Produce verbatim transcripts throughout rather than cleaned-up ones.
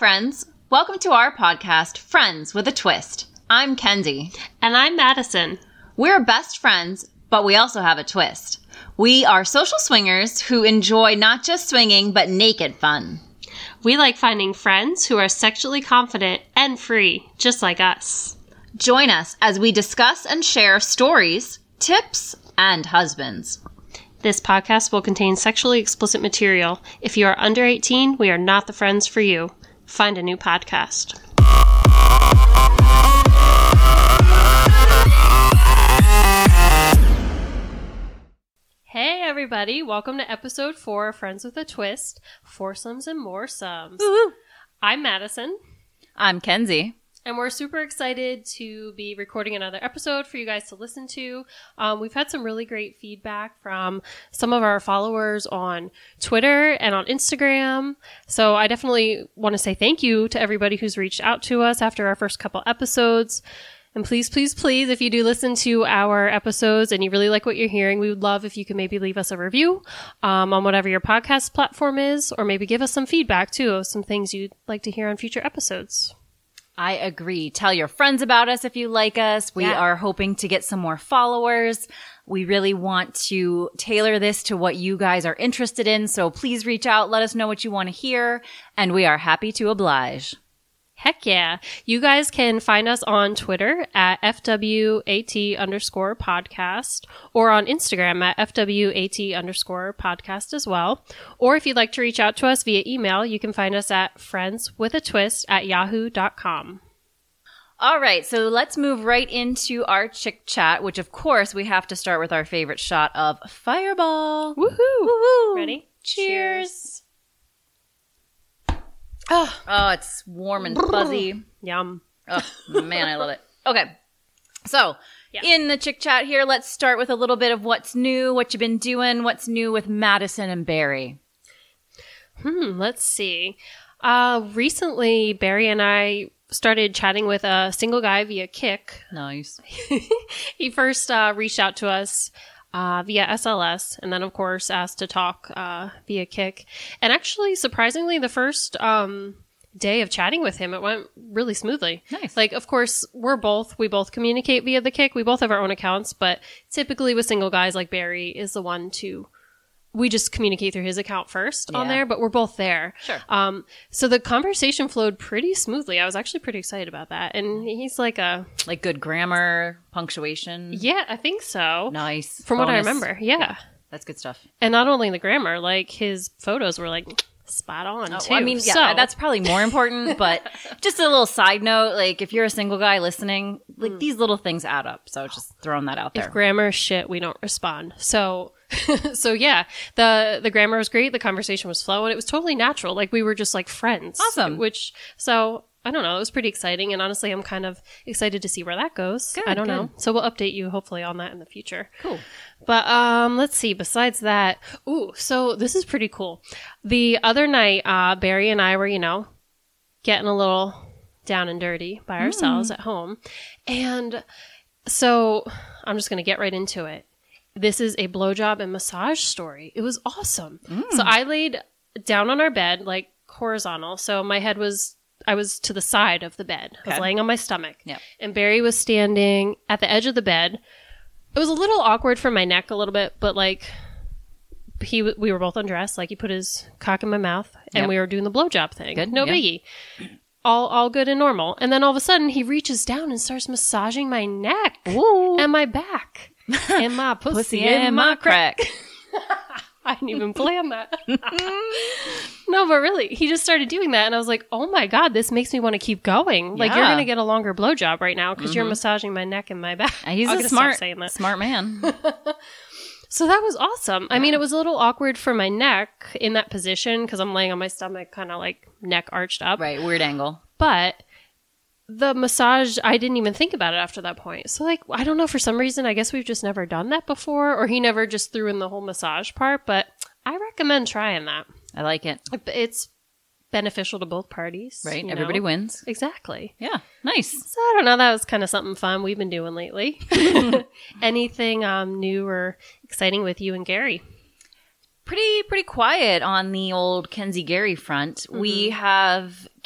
friends. Welcome to our podcast, Friends with a Twist. I'm Kenzie. And I'm Madison. We're best friends, but we also have a twist. We are social swingers who enjoy not just swinging, but naked fun. We like finding friends who are sexually confident and free, just like us. Join us as we discuss and share stories, tips, and husbands. This podcast will contain sexually explicit material. If you are under eighteen, we are not the friends for you. Find a new podcast. Hey everybody, welcome to episode four of Friends with a Twist, Foursomes and Moresums. Woo-hoo. I'm Madison. I'm Kenzie. And we're super excited to be recording another episode for you guys to listen to. Um, we've had some really great feedback from some of our followers on Twitter and on Instagram. So I definitely want to say thank you to everybody who's reached out to us after our first couple episodes. And please, please, please, if you do listen to our episodes and you really like what you're hearing, we would love if you could maybe leave us a review um, on whatever your podcast platform is, or maybe give us some feedback too of some things you'd like to hear on future episodes. I agree. Tell your friends about us if you like us. We yeah. are hoping to get some more followers. We really want to tailor this to what you guys are interested in. So please reach out. Let us know what you want to hear. And we are happy to oblige. Heck yeah. You guys can find us on Twitter at F W A T underscore podcast or on Instagram at F W A T underscore podcast as well. Or if you'd like to reach out to us via email, you can find us at friendswithatwist at yahoo dot com. All right. So let's move right into our chick chat, which of course we have to start with our favorite shot of Fireball. Woohoo. Woohoo. Ready? Cheers. Oh, oh, it's warm and fuzzy. Yum. Oh, man, I love it. Okay. So, yeah. in the chick chat here, let's start with a little bit of what's new, what you've been doing, what's new with Madison and Barry. Hmm, let's see. Uh, recently, Barry and I started chatting with a single guy via Kik. Nice. He first uh, reached out to us Uh, via S L S, and then of course asked to talk uh, via Kik. And actually, surprisingly, the first um, day of chatting with him, it went really smoothly. Nice. Like, of course, we're both, we both communicate via the Kik. We both have our own accounts, but typically with single guys like Barry is the one to, we just communicate through his account first on Yeah. there, but we're both there. Sure. Um, so the conversation flowed pretty smoothly. I was actually pretty excited about that. And he's like a... Like good grammar, punctuation. Yeah, I think so. Nice. From what I Bonus. remember. Yeah. Yeah, that's good stuff. And not only the grammar, like his photos were like spot on Oh, too. I mean, yeah, so, that's probably more important, but just a little side note, like if you're a single guy listening, like Mm. these little things add up. So just throwing that out there. if grammar is shit, we don't respond. So, so yeah, the the grammar was great. The conversation was flowing. It was totally natural. Like we were just like friends. Awesome. Which so. I don't know. It was pretty exciting. And honestly, I'm kind of excited to see where that goes. Good, I don't good. know. So we'll update you hopefully on that in the future. Cool. But um, let's see. Besides that, ooh, so this is pretty cool. The other night, uh, Barry and I were, you know, getting a little down and dirty by ourselves mm. at home. And so I'm just going to get right into it. This is a blowjob and massage story. It was awesome. Mm. So I laid down on our bed, like horizontal. So my head was... I was to the side of the bed. I was Okay. laying on my stomach. Yep. And Barry was standing at the edge of the bed. It was a little awkward for my neck a little bit, but like he, we were both undressed. Like he put his cock in my mouth and Yep. we were doing the blowjob thing. Good. No Yep. biggie. All, all good and normal. And then all of a sudden he reaches down and starts massaging my neck Ooh. and my back and my pussy, Pussy and in my crack. I didn't even plan that. No, but really, he just started doing that, and I was like, "Oh my god, this makes me want to keep going." Like, you're Yeah. gonna get a longer blowjob right now because Mhm. you're massaging my neck and my back. And he's I'm a gonna smart, stop saying that. smart man. So that was awesome. I mean, it was a little awkward for my neck in that position because I'm laying on my stomach, kind of like neck arched up. Right, weird angle. But the massage, I didn't even think about it after that point. So, like, I don't know, for some reason, I guess we've just never done that before, or he never just threw in the whole massage part, but I recommend trying that. I like it. It's beneficial to both parties. Right, you everybody know? wins. Exactly. Yeah, nice. So, I don't know, that was kind of something fun we've been doing lately. Anything um, new or exciting with you and Gary? Pretty, pretty quiet on the old Kenzie Gary front. Mm-hmm. We have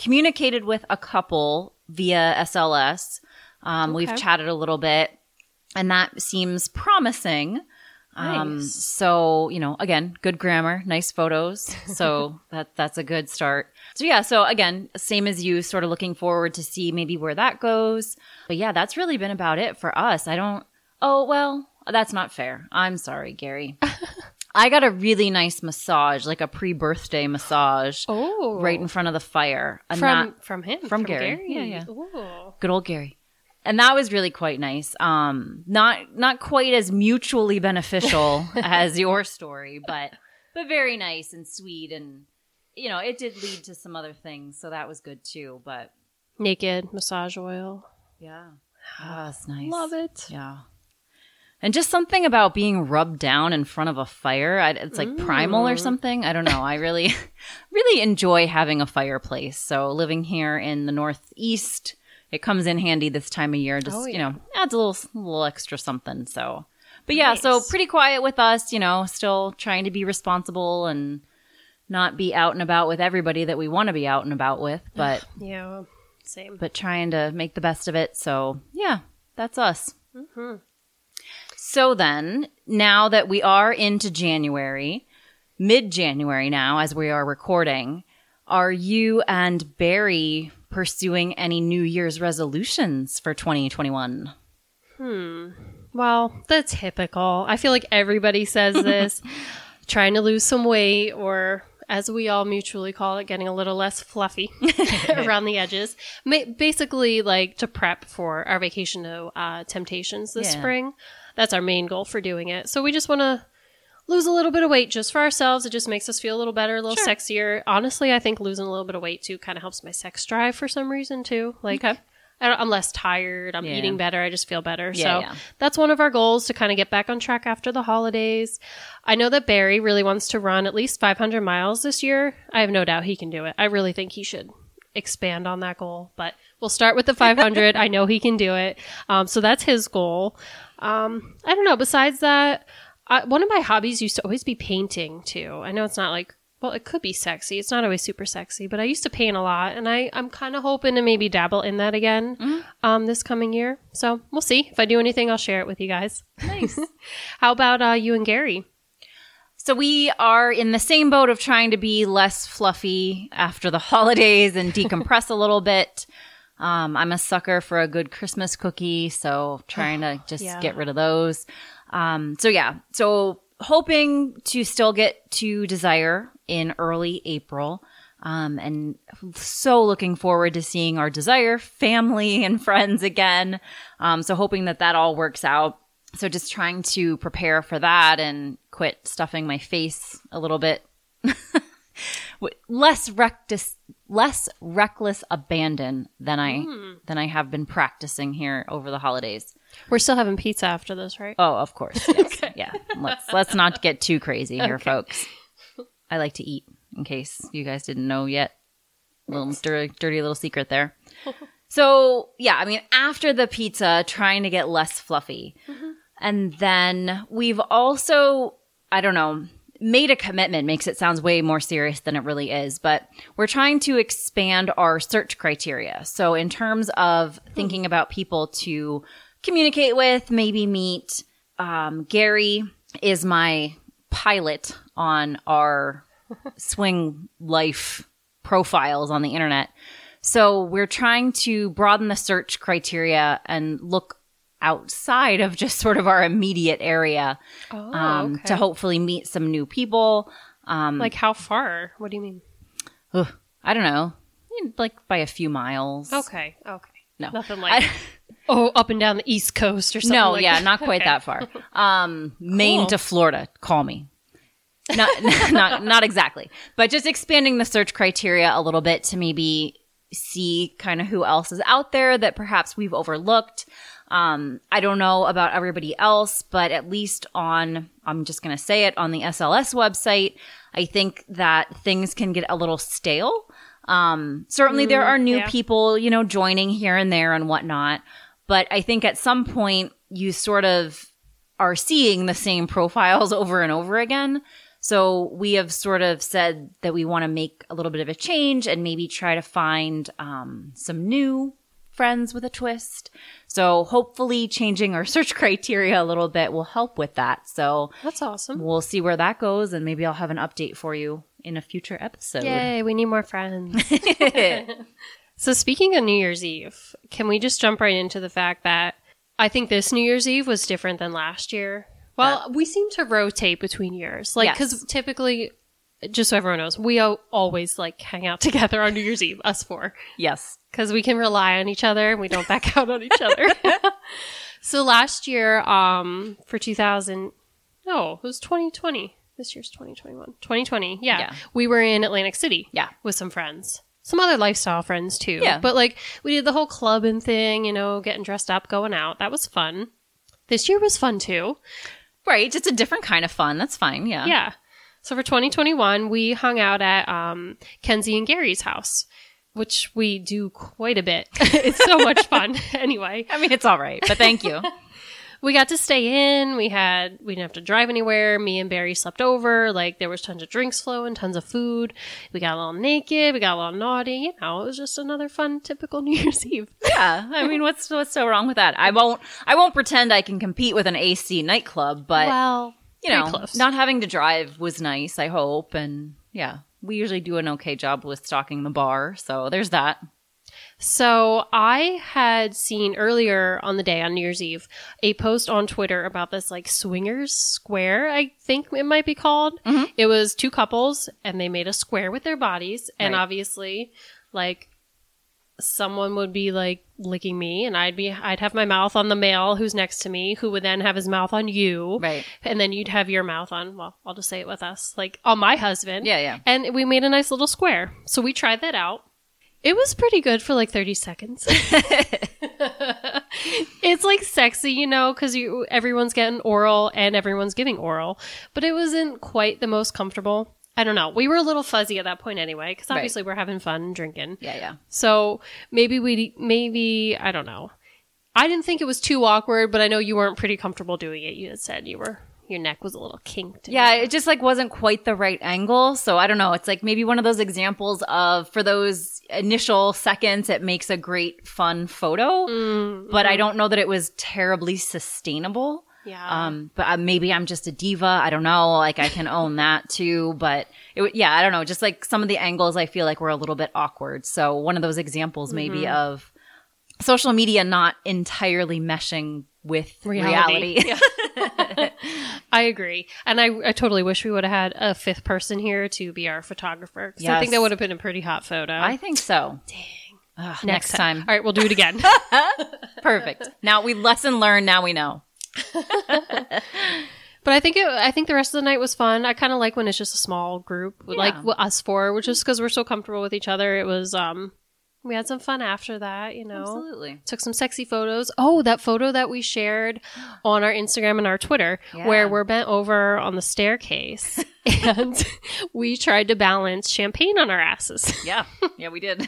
communicated with a couple via S L S. Um, Okay. We've chatted a little bit, and that seems promising. Um, Nice. so, you know, again, good grammar, nice photos. So that that's a good start. So yeah, so again, same as you, sort of looking forward to see maybe where that goes. But yeah, that's really been about it for us. I don't, oh, well, that's not fair. I'm sorry, Gary. I got a really nice massage, like a pre-birthday massage Oh. right in front of the fire. And From that- from him. From Gary. Yeah, yeah. Ooh. good old Gary. And that was really quite nice. Um, not not quite as mutually beneficial as your story, but but very nice and sweet, and you know, it did lead to some other things, so that was good too. But Naked massage oil. yeah, oh, that's nice. Love it. Yeah, and just something about being rubbed down in front of a fire. I, it's like primal or something. I don't know. I really really enjoy having a fireplace. So living here in the Northeast, it comes in handy this time of year. Just, Oh, you yeah. know, adds a little, little extra something. So, but yeah, so Nice. pretty quiet with us, you know, still trying to be responsible and not be out and about with everybody that we want to be out and about with, but, Yeah. Same. but trying to make the best of it. So yeah, that's us. Mm-hmm. So then, now that we are into January, mid-January now, as we are recording, are you and Barry pursuing any New Year's resolutions for twenty twenty-one? Well, the typical. I feel like everybody says this. Trying to lose some weight, or as we all mutually call it, getting a little less fluffy around the edges. Ma- basically, like to prep for our vacation to uh, Temptations this Yeah. spring. That's our main goal for doing it. So we just want to lose a little bit of weight just for ourselves. It just makes us feel a little better, a little Sure. sexier. Honestly, I think losing a little bit of weight too kind of helps my sex drive for some reason too. Like, Okay. I don't, I'm less tired. I'm Yeah. eating better. I just feel better. Yeah, so yeah. that's one of our goals, to kind of get back on track after the holidays. I know that Barry really wants to run at least five hundred miles this year. I have no doubt he can do it. I really think he should expand on that goal, but we'll start with the five hundred. I know he can do it. Um, so that's his goal. Um, I don't know. Besides that, I, one of my hobbies used to always be painting too. I know it's not like, well, it could be sexy. It's not always super sexy, but I used to paint a lot, and I, I'm kind of hoping to maybe dabble in that again um, this coming year. So we'll see. If I do anything, I'll share it with you guys. Nice. How about uh, you and Gary? So we are in the same boat of trying to be less fluffy after the holidays and decompress a little bit. Um, I'm a sucker for a good Christmas cookie, so trying to just Yeah. get rid of those. Um, so yeah, so hoping to still get to Desire in early April. Um, and so looking forward to seeing our Desire family and friends again. Um, so hoping that that all works out. So just trying to prepare for that and quit stuffing my face a little bit. With less reckless, less reckless abandon than I than I have been practicing here over the holidays. We're still having pizza after this, right? Oh, of course. Yes. Yeah. Let's let's not get too crazy here, folks. I like to eat, in case you guys didn't know yet. Little dirty, dirty little secret there. So yeah, I mean, after the pizza, trying to get less fluffy. And then we've also, I don't know, made a commitment. Makes it sound way more serious than it really is, but we're trying to expand our search criteria. So in terms of thinking about people to communicate with, maybe meet, um, Gary is my pilot on our swing life profiles on the internet. So we're trying to broaden the search criteria and look outside of just sort of our immediate area Oh, um, okay. to hopefully meet some new people. Um, Like how far? What do you mean? ugh, I don't know, like by a few miles. Okay. Okay. No. Nothing like, I- oh, up and down the East Coast or something no, like yeah, that. not quite Okay. that far. Um, Maine Cool. to Florida, call me. Not, not, not exactly, but just expanding the search criteria a little bit to maybe see kind of who else is out there that perhaps we've overlooked. Um, I don't know about everybody else, but at least on, I'm just going to say it, on the S L S website, I think that things can get a little stale. Um, certainly there are new yeah. people, you know, joining here and there and whatnot. But I think at some point you sort of are seeing the same profiles over and over again. So we have sort of said that we want to make a little bit of a change and maybe try to find um, some new friends with a twist. So hopefully changing our search criteria a little bit will help with that. So that's awesome. We'll see where that goes, and maybe I'll have an update for you in a future episode. Yay, we need more friends. So speaking of New Year's Eve, can we just jump right into the fact that I think this New Year's Eve was different than last year? Well, yeah. We seem to rotate between years. Like, because yes. typically, just so everyone knows, we o- always, like, hang out together on New Year's Eve, us four. Yes. Because we can rely on each other and we don't back out on each other. So last year, um, for two thousand, no, it was twenty twenty. This year's twenty twenty-one. twenty twenty, yeah. yeah. We were in Atlantic City. Yeah. With some friends. Some other lifestyle friends, too. Yeah. But, like, we did the whole clubbing thing, you know, getting dressed up, going out. That was fun. This year was fun, too. Right. Just a different kind of fun. That's fine. Yeah. Yeah. So for twenty twenty-one, we hung out at um, Kenzie and Gary's house, which we do quite a bit. It's so much fun. Anyway. I mean, it's all right, but thank you. We got to stay in. We had, we didn't have to drive anywhere. Me and Barry slept over. Like, there was tons of drinks flowing, tons of food. We got a little naked. We got a little naughty. You know, it was just another fun, typical New Year's Eve. Yeah. I mean, what's, what's so wrong with that? I won't, I won't pretend I can compete with an A C nightclub, but, well, you know, close. Not having to drive was nice, I hope. And yeah, we usually do an okay job with stocking the bar. So there's that. So I had seen earlier on the day, on New Year's Eve, a post on Twitter about this, like, swingers square, I think it might be called. Mm-hmm. It was two couples, and they made a square with their bodies. And right. obviously, like, someone would be, like, licking me, and I'd be, I'd have my mouth on the male who's next to me, who would then have his mouth on you. Right. And then you'd have your mouth on, well, I'll just say it with us, like, on my husband. Yeah, yeah. And we made a nice little square. So we tried that out. It was pretty good for like thirty seconds. It's like sexy, you know, because you everyone's getting oral and everyone's giving oral. But it wasn't quite the most comfortable. I don't know. We were a little fuzzy at that point anyway, because obviously right. we're having fun and drinking. Yeah, yeah. So maybe we, maybe, I don't know. I didn't think it was too awkward, but I know you weren't pretty comfortable doing it. You had said you were. Your neck was a little kinked. Yeah, it just like wasn't quite the right angle. So I don't know. It's like maybe one of those examples of for those initial seconds, it makes a great fun photo. Mm, but mm. I don't know that it was terribly sustainable. Yeah. Um. But uh, maybe I'm just a diva. I don't know. Like I can own that too. But it, yeah, I don't know. Just like some of the angles, I feel like were a little bit awkward. So one of those examples maybe mm-hmm. of social media not entirely meshing with reality. reality. Yeah. I agree. And I, I totally wish we would have had a fifth person here to be our photographer. Because yes. I think that would have been a pretty hot photo. I think so. Dang. Ugh, next, next time. time. All right, we'll do it again. Perfect. Now we lesson learned. Now we know. But I think it, I think the rest of the night was fun. I kind of like when it's just a small group, Yeah. like us four, which is because we're so comfortable with each other. It was, um, we had some fun after that, you know. Absolutely. Took some sexy photos. Oh, that photo that we shared on our Instagram and our Twitter, Yeah. where we're bent over on the staircase and we tried to balance champagne on our asses. Yeah. Yeah, we did.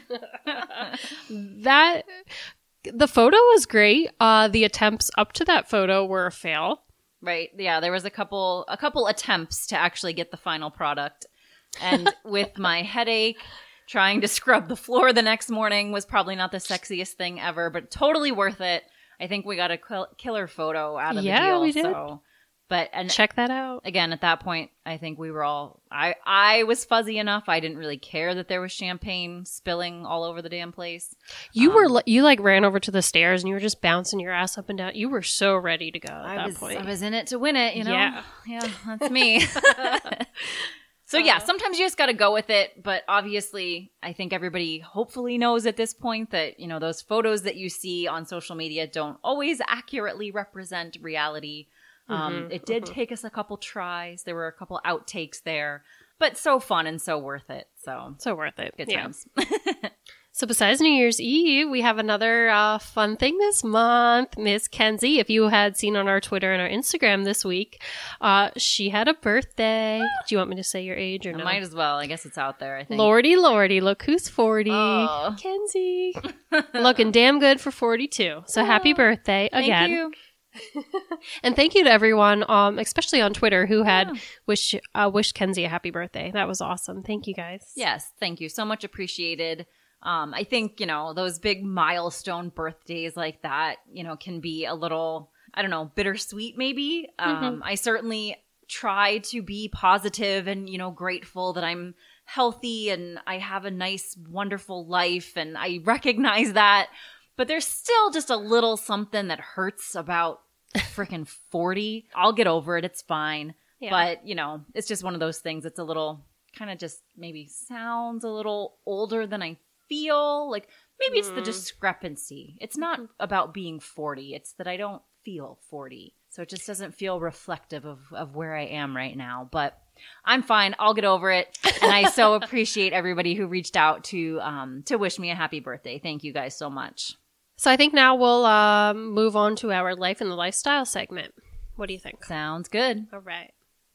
That, the photo was great. Uh, the attempts up to that photo were a fail. Right. Yeah, there was a couple a couple attempts to actually get the final product. And with my headache, trying to scrub the floor the next morning was probably not the sexiest thing ever, but totally worth it. I think we got a kill- killer photo out of Yeah, the deal. we did. So, but and Check that out. again, at that point, I think we were all. I I was fuzzy enough. I didn't really care that there was champagne spilling all over the damn place. You Um, were li- you like ran over to the stairs and you were just bouncing your ass up and down. You were so ready to go at I that was point. I was in it to win it. You know. Yeah. Yeah, that's me. So yeah, sometimes you just got to go with it. But obviously, I think everybody hopefully knows at this point that, you know, those photos that you see on social media don't always accurately represent reality. Um, Mhm, it did mhm. take us a couple tries. There were a couple outtakes there, but so fun and so worth it. So So worth it. good Yeah. times. So besides New Year's Eve, we have another uh, fun thing this month. Miss Kenzie, if you had seen on our Twitter and our Instagram this week, uh, she had a birthday. Do you want me to say your age or I no? might as well. I guess it's out there, I think. Lordy, Lordy, look who's forty. Oh. Kenzie. Looking damn good for forty-two. So happy birthday Thank again. you. And thank you to everyone, um, especially on Twitter, who had Yeah. wish uh, wished Kenzie a happy birthday. That was awesome. Thank you guys. Yes, thank you. So much appreciated. Um, I think, you know, those big milestone birthdays like that, you know, can be a little, I don't know, bittersweet maybe. Um, Mm-hmm. I certainly try to be positive and, you know, grateful that I'm healthy and I have a nice, wonderful life. And I recognize that. But there's still just a little something that hurts about freaking forty. I'll get over it. It's fine. Yeah. But, you know, it's just one of those things. It's a little kind of just maybe sounds a little older than I feel. Like maybe it's the Mm. discrepancy. It's not about being forty. It's that I don't feel forty. So it just doesn't feel reflective of, of where I am right now. But I'm fine. I'll get over it. And I so appreciate everybody who reached out to um, to wish me a happy birthday. Thank you guys so much. So I think now we'll um, move on to our life and the lifestyle segment. What do you think? Sounds good. All right.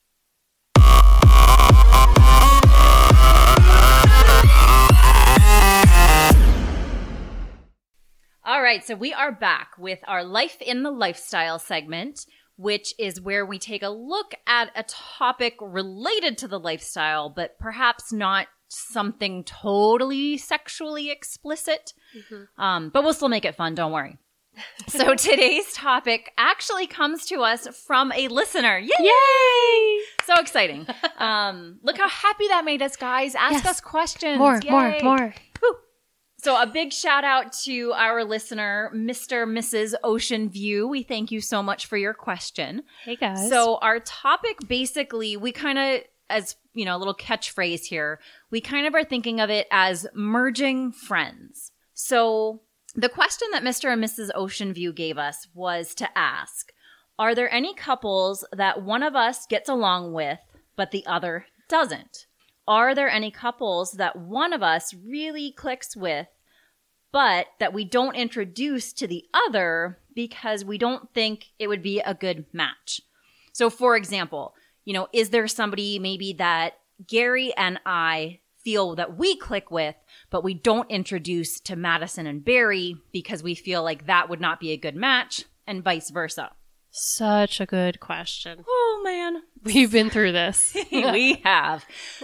All right, so we are back with our Life in the Lifestyle segment, which is where we take a look at a topic related to the lifestyle, but perhaps not something totally sexually explicit. Mm-hmm. Um, but we'll still make it fun, don't worry. So today's topic actually comes to us from a listener. Yay! Yay! So exciting. Um, look how happy that made us, guys. Ask Yes. us questions. More, Yay. more, more. Whew. So a big shout out to our listener, Mister and Missus Ocean View. We thank you so much for your question. Hey, guys. So our topic, basically, we kind of, as you know, a little catchphrase here, we kind of are thinking of it as merging friends. So the question that Mister and Missus Ocean View gave us was to ask, are there any couples that one of us gets along with, but the other doesn't? Are there any couples that one of us really clicks with, but that we don't introduce to the other because we don't think it would be a good match? So, for example, you know, is there somebody maybe that Gary and I feel that we click with, but we don't introduce to Madison and Barry because we feel like that would not be a good match, and vice versa? Such a good question. Oh, man. We've been through this. We have.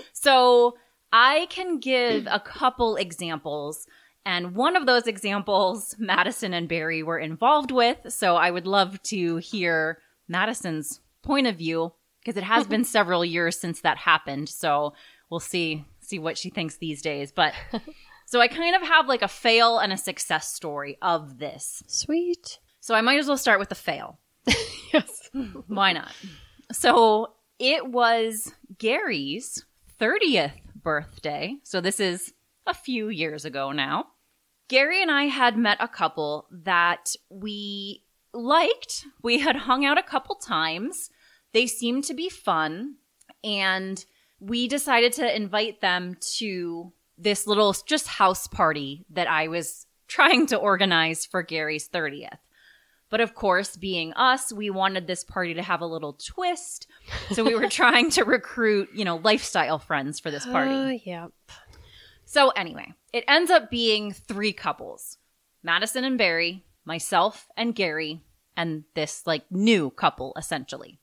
So I can give a couple examples. And one of those examples, Madison and Barry were involved with. So I would love to hear Madison's point of view because it has been several years since that happened. So we'll see see what she thinks these days. But so I kind of have like a fail and a success story of this. Sweet. So I might as well start with the fail. Yes. Why not? So it was Gary's thirtieth birthday. So this is a few years ago now. Gary and I had met a couple that we liked. We had hung out a couple times. They seemed to be fun. And we decided to invite them to this little just house party that I was trying to organize for Gary's thirtieth. But of course, being us, we wanted this party to have a little twist. So we were trying to recruit, you know, lifestyle friends for this party. Uh, yep. So anyway, it ends up being three couples. Madison and Barry, myself and Gary, and this like new couple essentially.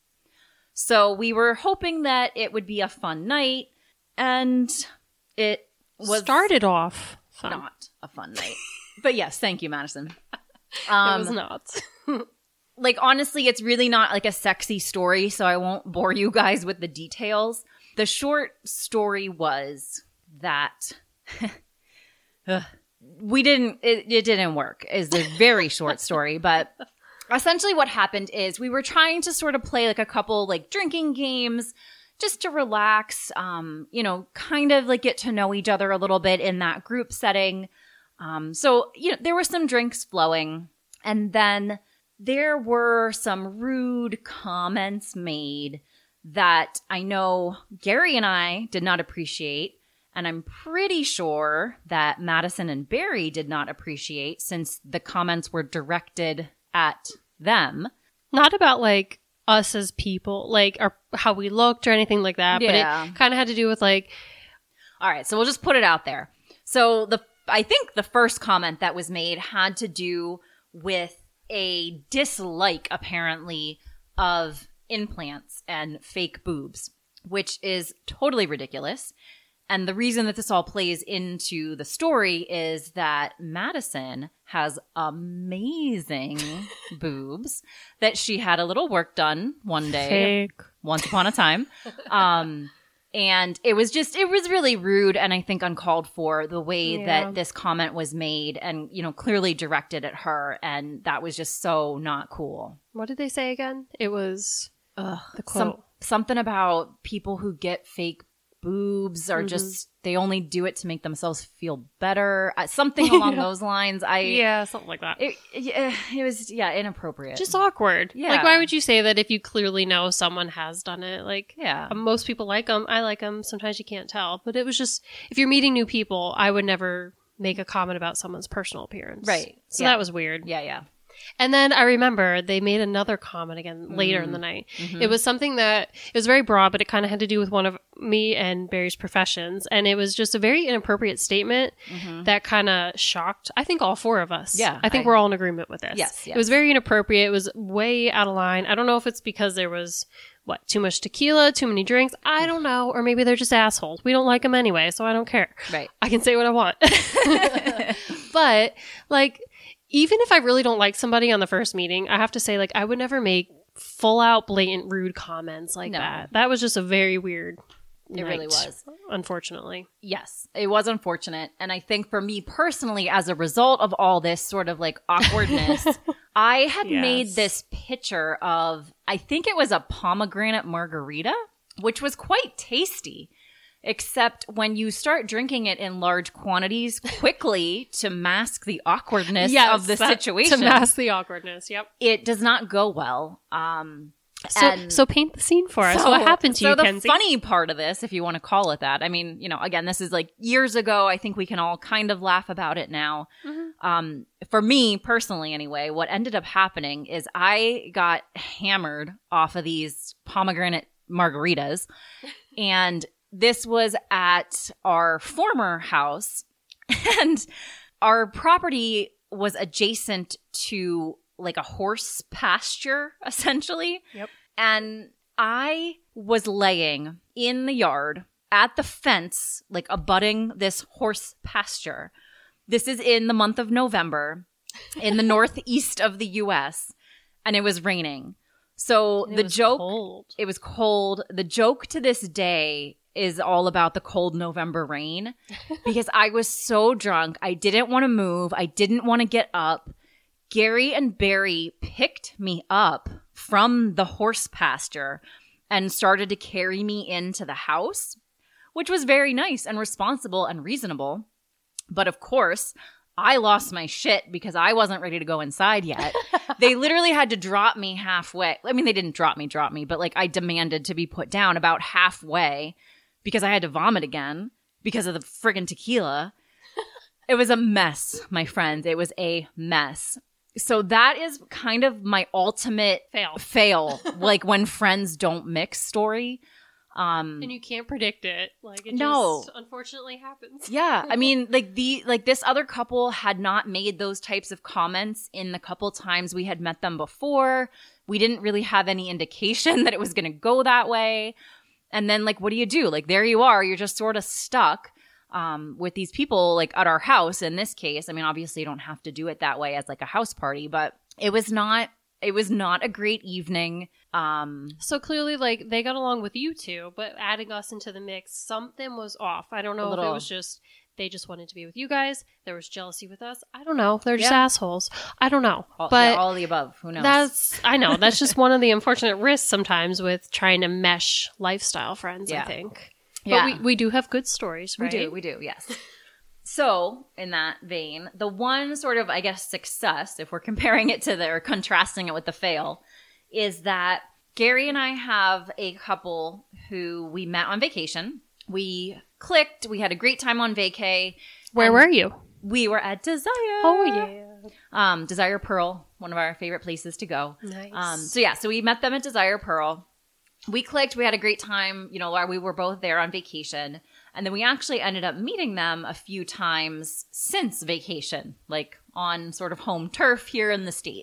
So we were hoping that it would be a fun night, and it was Started off fun. not a fun night. But yes, thank you, Madison. It Um, was not. like, honestly, it's really not like a sexy story, so I won't bore you guys with the details. The short story was that Ugh. we didn't, it, it didn't work, is the very short story. But essentially what happened is we were trying to sort of play like a couple like drinking games just to relax, um, you know, kind of like get to know each other a little bit in that group setting. Um, so, you know, there were some drinks flowing, and then there were some rude comments made that I know Gary and I did not appreciate, and I'm pretty sure that Madison and Barry did not appreciate since the comments were directed at them. Not about like us as people, like our how we looked or anything like that, Yeah. but it kind of had to do with like, All right, so we'll just put it out there. So the I think the first comment that was made had to do with a dislike, apparently, of implants and fake boobs, which is totally ridiculous. And the reason that this all plays into the story is that Madison has amazing boobs that she had a little work done one day, Fake. once upon a time. Um, and it was just, it was really rude and I think uncalled for the way Yeah. that this comment was made and, you know, clearly directed at her. And that was just so not cool. What did they say again? It was Ugh, the quote. some, something about people who get fake boobs are Mm-hmm. just, they only do it to make themselves feel better. Uh, something along Yeah. those lines. I, yeah, something like that. it, yeah, it was, yeah, inappropriate. Just awkward. Yeah. Like, why would you say that if you clearly know someone has done it? Like, yeah. um, most people like them. I like them. Sometimes you can't tell. But it was just, if you're meeting new people, I would never make a comment about someone's personal appearance. Right. So Yeah. that was weird. yeah, yeah. And then I remember they made another comment again later in the night. It was something that, it was very broad, but it kind of had to do with one of me and Barry's professions. And it was just a very inappropriate statement that kind of shocked, I think, all four of us. Yeah, I think I- we're all in agreement with this. Yes, yes. It was very inappropriate. It was way out of line. I don't know if it's because there was, what, too much tequila, too many drinks. I don't know. Or maybe they're just assholes. We don't like them anyway, so I don't care. Right. I can say what I want. But, like, even if I really don't like somebody on the first meeting, I have to say, like, I would never make full out blatant rude comments like No. that. That was just a very weird It really night, was. unfortunately. Yes, it was unfortunate. And I think for me personally, as a result of all this sort of like awkwardness, I had Yes. made this picture of, I think it was a pomegranate margarita, which was quite tasty. Except when you start drinking it in large quantities quickly to mask the awkwardness of the that- situation, To mask the awkwardness, yep. it does not go well. Um, So, and- so paint the scene for us. So- What happened to so you, the Kenzie? funny part of this, if you want to call it that, I mean, you know, again, this is like years ago. I think we can all kind of laugh about it now. Mm-hmm. Um, for me personally, anyway, what ended up happening is I got hammered off of these pomegranate margaritas, and this was at our former house, and our property was adjacent to like a horse pasture, essentially. Yep. And I was laying in the yard at the fence, like abutting this horse pasture. This is in the month of November in the northeast of the U S, and it was raining. So And it the was joke, cold. it was cold. The joke to this day is all about the cold November rain because I was so drunk. I didn't want to move. I didn't want to get up. Gary and Barry picked me up from the horse pasture and started to carry me into the house, which was very nice and responsible and reasonable. But of course, I lost my shit because I wasn't ready to go inside yet. They literally had to drop me halfway. I mean, they didn't drop me, drop me, but like I demanded to be put down about halfway because I had to vomit again because of the friggin' tequila. It was a mess, my friends. It was a mess. So that is kind of my ultimate Fail. fail, like when friends don't mix story. Um, And you can't predict it. Like, it No. just unfortunately happens. yeah, I mean, like the like this other couple had not made those types of comments in the couple times we had met them before. We didn't really have any indication that it was going to go that way. And then, like, what do you do? Like, there you are. You're just sort of stuck um, with these people, like, at our house in this case. I mean, obviously, you don't have to do it that way as, like, a house party. But it was not – it was not a great evening. Um, So clearly, like, they got along with you two, but adding us into the mix, something was off. I don't know if it little. was just they just wanted to be with you guys. There was jealousy with us. I don't know. They're just Yeah. assholes. I don't know. all, but yeah, all of the above. Who knows? that's, I know, that's just one of the unfortunate risks sometimes with trying to mesh lifestyle friends, I Yeah. think. Yeah. But we, we do have good stories, We right? do, we do, yes. So, in that vein, the one sort of, I guess, success, if we're comparing it to the, or contrasting it with the fail, is that Gary and I have a couple who we met on vacation. We clicked. We had a great time on vacay. Where and were you? We were at Desire. Oh, yeah. Um, Desire Pearl, one of our favorite places to go. Nice. Um, so yeah, so we met them at Desire Pearl. We clicked. We had a great time, you know, while we were both there on vacation. And then we actually ended up meeting them a few times since vacation, like on sort of home turf here in the States.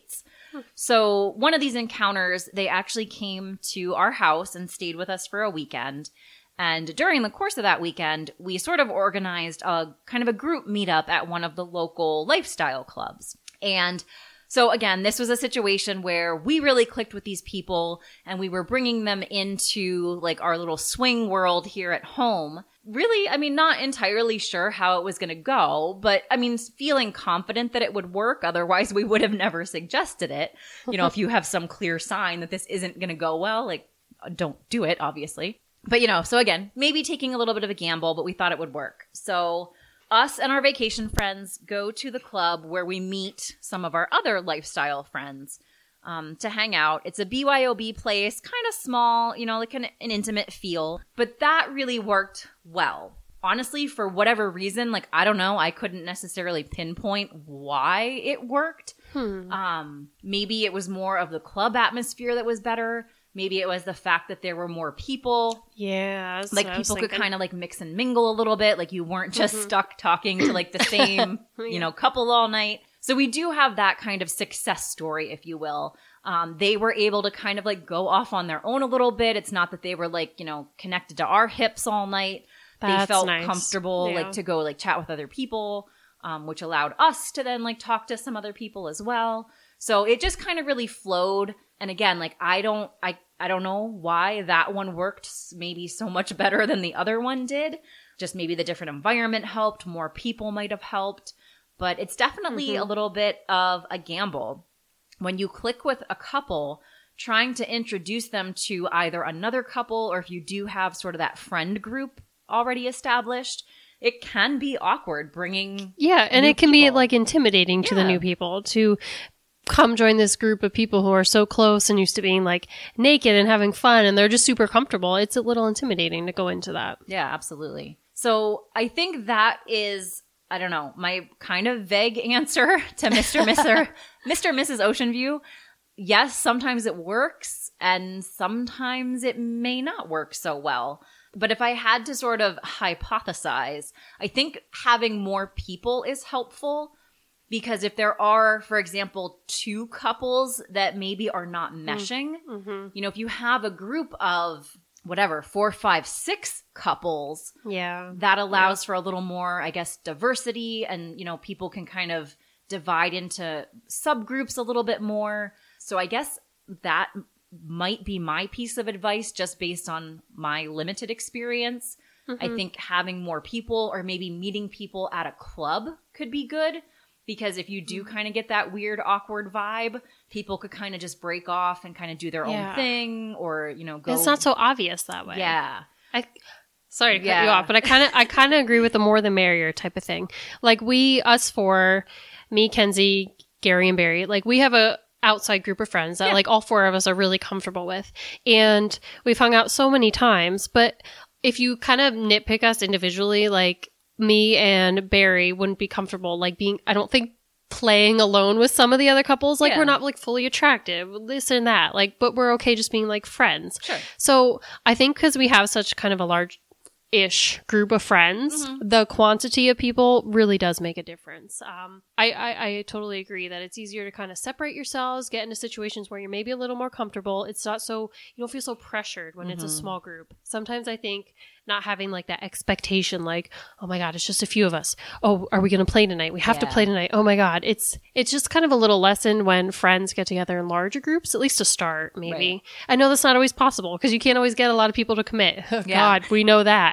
So one of these encounters, they actually came to our house and stayed with us for a weekend. And during the course of that weekend, we sort of organized a kind of a group meetup at one of the local lifestyle clubs. And so again, this was a situation where we really clicked with these people and we were bringing them into like our little swing world here at home. Really, I mean, not entirely sure how it was going to go, but I mean, feeling confident that it would work. Otherwise, we would have never suggested it. You know, if you have some clear sign that this isn't going to go well, like don't do it, obviously. But, you know, so again, maybe taking a little bit of a gamble, but we thought it would work. So us and our vacation friends go to the club where we meet some of our other lifestyle friends um, to hang out. It's a B Y O B place, kind of small, you know, like an, an intimate feel. But that really worked well. Honestly, for whatever reason, like, I don't know, I couldn't necessarily pinpoint why it worked. Hmm. Um, maybe it was more of the club atmosphere that was better. Maybe it was the fact that there were more people. Yeah. Like people could kind of like mix and mingle a little bit. Like you weren't just mm-hmm. stuck talking to like the same, yeah. you know, couple all night. So we do have that kind of success story, if you will. Um, they were able to kind of like go off on their own a little bit. It's not that they were like, you know, connected to our hips all night. That's they felt nice. comfortable yeah. like to go like chat with other people, um, which allowed us to then like talk to some other people as well. So it just kind of really flowed. And again, like I don't, I, I don't know why that one worked maybe so much better than the other one did. Just maybe the different environment helped, more people might have helped, but it's definitely mm-hmm. a little bit of a gamble. When you click with a couple, trying to introduce them to either another couple or if you do have sort of that friend group already established, it can be awkward bringing Yeah, and it can people. be like intimidating to yeah. the new people to come join this group of people who are so close and used to being like naked and having fun and they're just super comfortable. It's a little intimidating to go into that. Yeah, absolutely. So I think that is, I don't know, my kind of vague answer to Mister Mister Mister Missus Ocean View. Yes, sometimes it works and sometimes it may not work so well. But if I had to sort of hypothesize, I think having more people is helpful. Because if there are, for example, two couples that maybe are not meshing, mm-hmm. you know, if you have a group of whatever, four, five, six couples, yeah, that allows yeah. for a little more, I guess, diversity and, you know, people can kind of divide into subgroups a little bit more. So I guess that might be my piece of advice just based on my limited experience. Mm-hmm. I think having more people or maybe meeting people at a club could be good. Because if you do kind of get that weird, awkward vibe, people could kind of just break off and kind of do their yeah. own thing or, you know, go. It's not so obvious that way. Yeah. I, sorry to yeah. cut you off, but I kind of I kind of agree with the more the merrier type of thing. Like we, us four, me, Kenzie, Gary, and Barry, like we have a outside group of friends that yeah. like all four of us are really comfortable with. And we've hung out so many times. But if you kind of nitpick us individually, like me and Barry wouldn't be comfortable like being, I don't think playing alone with some of the other couples, like yeah. we're not like fully attractive, this and that, like, but we're okay just being like friends. Sure. So I think because we have such kind of a large ish group of friends, mm-hmm. the quantity of people really does make a difference. Um, I, I, I totally agree that it's easier to kind of separate yourselves, get into situations where you're maybe a little more comfortable. It's not so, you don't feel so pressured when mm-hmm. it's a small group. Sometimes I think not having like that expectation, like, oh my God, it's just a few of us. Oh, are we going to play tonight? We have yeah. to play tonight. Oh my God. It's, it's just kind of a little lesson when friends get together in larger groups, at least to start, maybe. Right. I know that's not always possible because you can't always get a lot of people to commit. Oh, yeah. God, we know that.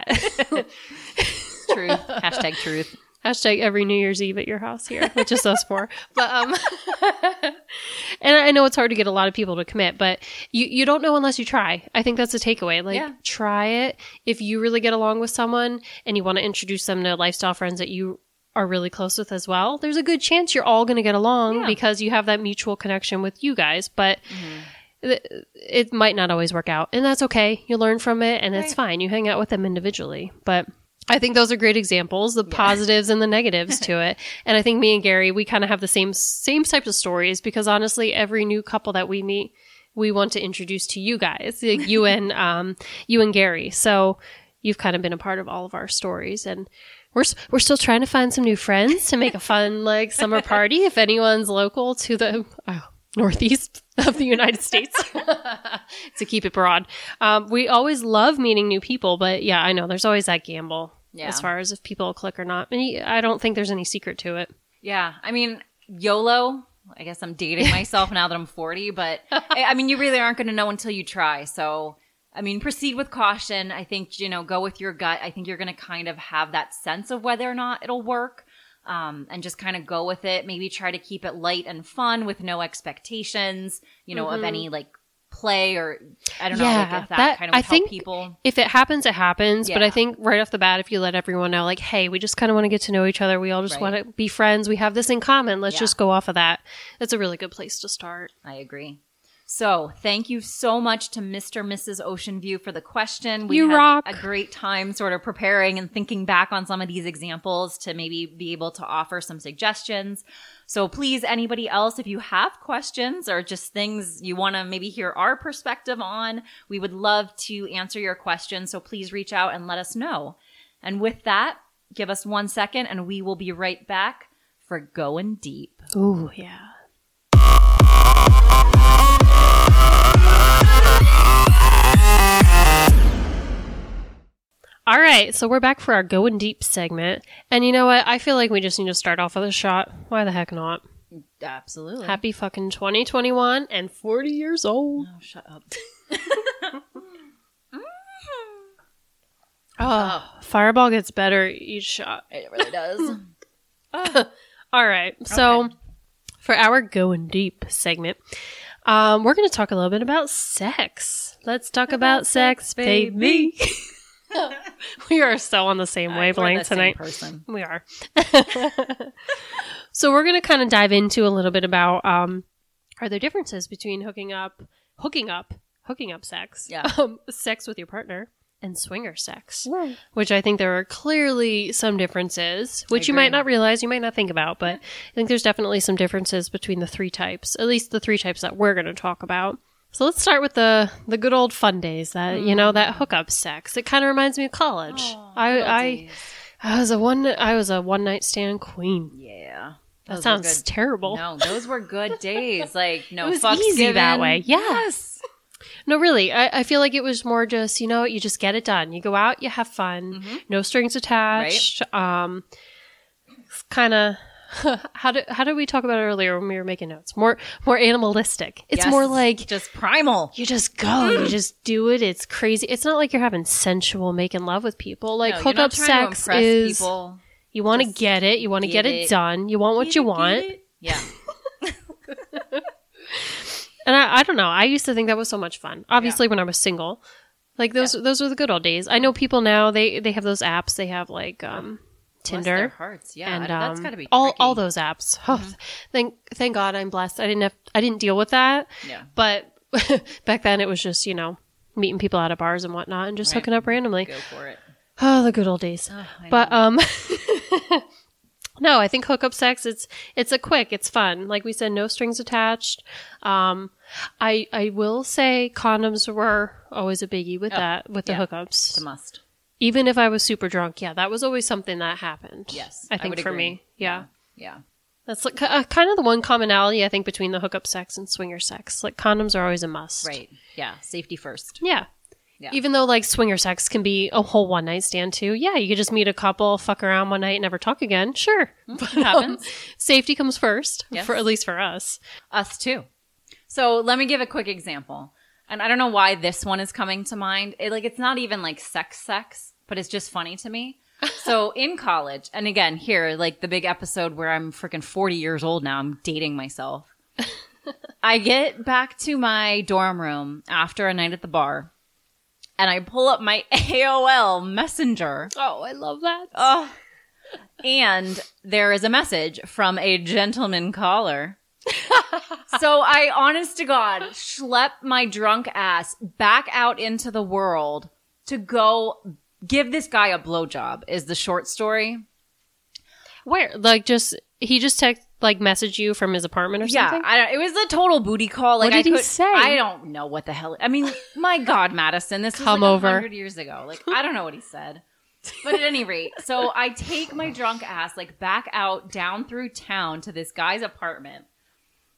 Truth. Hashtag truth. Hashtag every New Year's Eve at your house here, with just us four. But um, and I know it's hard to get a lot of people to commit, but you, you don't know unless you try. I think that's a takeaway. Like, yeah. try it. If you really get along with someone and you want to introduce them to lifestyle friends that you are really close with as well, there's a good chance you're all going to get along yeah. because you have that mutual connection with you guys. But mm-hmm. it, it might not always work out, and that's okay. You learn from it, and right. it's fine. You hang out with them individually, but I think those are great examples, the yeah. positives and the negatives to it. And I think me and Gary, we kind of have the same same types of stories because honestly, every new couple that we meet, we want to introduce to you guys, like you and um, you and Gary. So you've kind of been a part of all of our stories, and we're we're still trying to find some new friends to make a fun like summer party. If anyone's local to the, oh, northeast of the United States, to keep it broad. Um, we always love meeting new people, but yeah, I know there's always that gamble Yeah. as far as if people will click or not. And I don't think there's any secret to it. Yeah. I mean, YOLO. I guess I'm dating myself now that I'm forty, but I I mean, you really aren't going to know until you try. So, I mean, proceed with caution. I think, you know, go with your gut. I think you're going to kind of have that sense of whether or not it'll work. Um, and just kind of go with it. Maybe try to keep it light and fun with no expectations, you know, Mm-hmm. of any like play or I don't know, Yeah, like if that, that- kind of would I help think- people. If it happens, it happens. But Yeah. I think right off the bat, if you let everyone know, like, hey, we just kind of want to get to know each other. We all just Right. want to be friends. We have this in common. Let's Yeah. just go off of that. That's a really good place to start. I agree. So thank you so much to Mister and Missus Ocean View for the question. We You had rock. a great time sort of preparing and thinking back on some of these examples to maybe be able to offer some suggestions. So please, anybody else, if you have questions or just things you want to maybe hear our perspective on, we would love to answer your questions. So please reach out and let us know. And with that, give us one second and we will be right back for Going Deep. Ooh, yeah. All right, so we're back for our Going Deep segment. And you know what? I feel like we just need to start off with a shot. Why the heck not? Absolutely. Happy fucking twenty twenty-one and forty years old. Oh, shut up. Oh, Fireball gets better each shot. It really does. All right, so Okay. for our Going Deep segment, um, we're going to talk a little bit about sex. Let's talk about, sex, baby. We are so on the same wavelength tonight. Person. We are. So we're going to kind of dive into a little bit about um, are there differences between hooking up, hooking up, hooking up sex, Yeah. um, sex with your partner, and swinger sex, which I think there are clearly some differences, which you agree. might not realize, you might not think about, but I think there's definitely some differences between the three types, at least the three types that we're going to talk about. So let's start with the the good old fun days, that you know, that hookup sex. It kind of reminds me of college. I I I was a one I was a one night stand queen. Yeah. That Those were sounds good. terrible. No, those were good days. Like, no It was fucks easy that given. way. Yeah. Yes. No, really. I, I feel like it was more just, you know, you just get it done. You go out, you have fun, no strings attached. Um, it's kind of how did how did we talk about it earlier when we were making notes? More more animalistic. It's Yes. more like just primal. you just go, you just do it. It's crazy. It's not like you're having sensual making love with people. Like No, you're not hookup trying to sex impress is people. you want to Just get it, you want to get get it, it. done, you want what you want. Yeah. And I, I don't know. I used to think that was so much fun. Obviously, when I was single, like those those were the good old days. I know people now they they have those apps. They have like um, Bless their Tinder hearts. Yeah. and that's um, got to be all tricky. Mm-hmm. all those apps. Oh, thank thank God I'm blessed. I didn't have I didn't deal with that. Yeah. But back then it was just you know meeting people out of bars and whatnot and just Right. hooking up randomly. Go for it. Oh, the good old days. Oh, I But know. um no, I think hookup sex it's it's a quick, it's fun. Like we said, no strings attached. Um I I will say condoms were always a biggie with Oh, that with the yeah. hookups. It's a must. Even if I was super drunk, yeah, that was always something that happened. Yes. I think would for agree. me. Yeah. Yeah. That's like uh, kind of the one commonality I think between the hookup sex and swinger sex. Like condoms are always a must. Right. Yeah. Safety first. Yeah. Yeah. Even though like swinger sex can be a whole one night stand too. Yeah, you could just meet a couple, fuck around one night, and never talk again. Sure. It happens. Safety comes first, Yes. for at least for us. Us too. So let me give a quick example. And I don't know why this one is coming to mind. It, like, it's not even like sex sex, but it's just funny to me. So in college, and again, here, like the big episode where I'm freaking forty years old now, I'm dating myself. I get back to my dorm room after a night at the bar, and I pull up my A O L Messenger. Oh, I love that. Oh. And there is a message from a gentleman caller. So I, honest to God, schlep my drunk ass back out into the world to go give this guy a blowjob is the short story. Where? Like just he just text like messaged you from his apartment or Yeah, something? I don't, it was a total booty call. Like What did I he could, say? I don't know what the hell. I mean, my God, Madison, this was Come like over. a hundred years ago. Like I don't know what he said. But at any rate, so I take my drunk ass like back out down through town to this guy's apartment.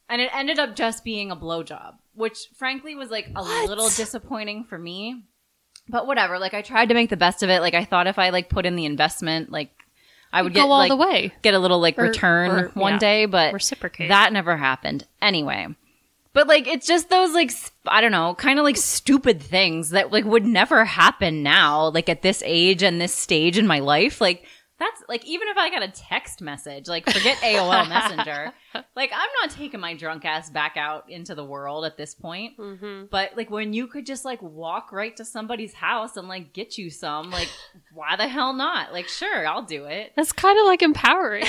And it ended up just being a blowjob, which frankly was like a What? little disappointing for me. But whatever. Like I tried to make the best of it. Like I thought if I like put in the investment, like I would Go get all like the way. get a little like Or- return or- one yeah. day, but Reciprocate. that never happened. Anyway. But like it's just those like s- I don't know, kind of like stupid things that like would never happen now, like at this age and this stage in my life. Like that's like even if I got a text message, like forget A O L Messenger, like I'm not taking my drunk ass back out into the world at this point. Mm-hmm. But like when you could just like walk right to somebody's house and like get you some, like why the hell not? Like sure, I'll do it. That's kind of like empowering.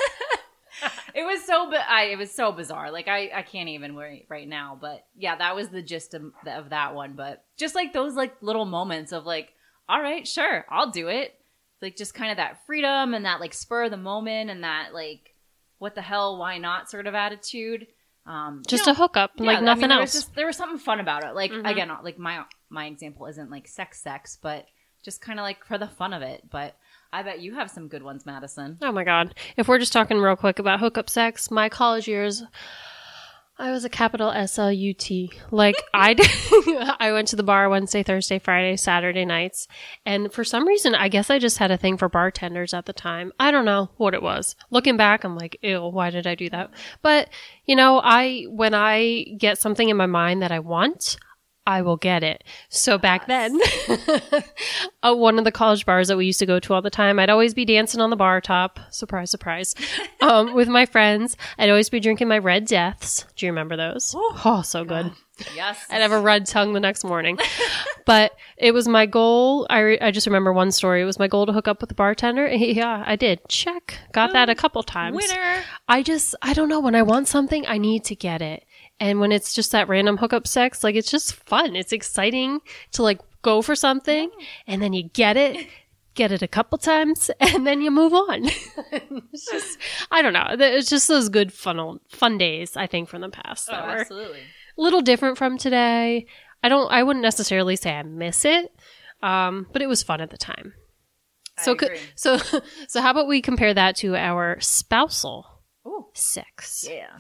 It was so, bi- I, it was so bizarre. Like I, I can't even right, right now. But yeah, that was the gist of, of that one. But just like those like little moments of like, all right, sure, I'll do it. Like just kind of that freedom and that like spur of the moment and that like, what the hell, why not sort of attitude. Um, Just you a know, hookup, yeah, like I nothing mean, there else. Was just, there was something fun about it. Like Mhm. again, like my my example isn't like sex, sex, but just kind of like for the fun of it. But I bet you have some good ones, Madison. Oh my God. If we're just talking real quick about hookup sex, my college years, I was a capital S L U T. Like I did, I went to the bar Wednesday, Thursday, Friday, Saturday nights. And for some reason, I guess I just had a thing for bartenders at the time. I don't know what it was. Looking back, I'm like, ew, why did I do that? But you know, I, when I get something in my mind that I want, I will get it. So back then, uh, one of the college bars that we used to go to all the time, I'd always be dancing on the bar top. Surprise, surprise. Um, with my friends. I'd always be drinking my Red Deaths. Do you remember those? Oh, so good. Yes. I'd have a red tongue the next morning. But it was my goal. I, re- I just remember one story. It was my goal to hook up with the bartender. Yeah, I did. Check. Got that a couple times. Winner. I just, I don't know. When I want something, I need to get it. And when it's just that random hookup sex, like it's just fun. It's exciting to like go for something and then you get it, get it a couple times and then you move on. It's just, I don't know. It's just those good fun, fun days, I think, from the past Oh, that were absolutely. a little different from today. I don't, I wouldn't necessarily say I miss it. Um, but it was fun at the time. So, I agree. so, so how about we compare that to our spousal Ooh. sex? Yeah.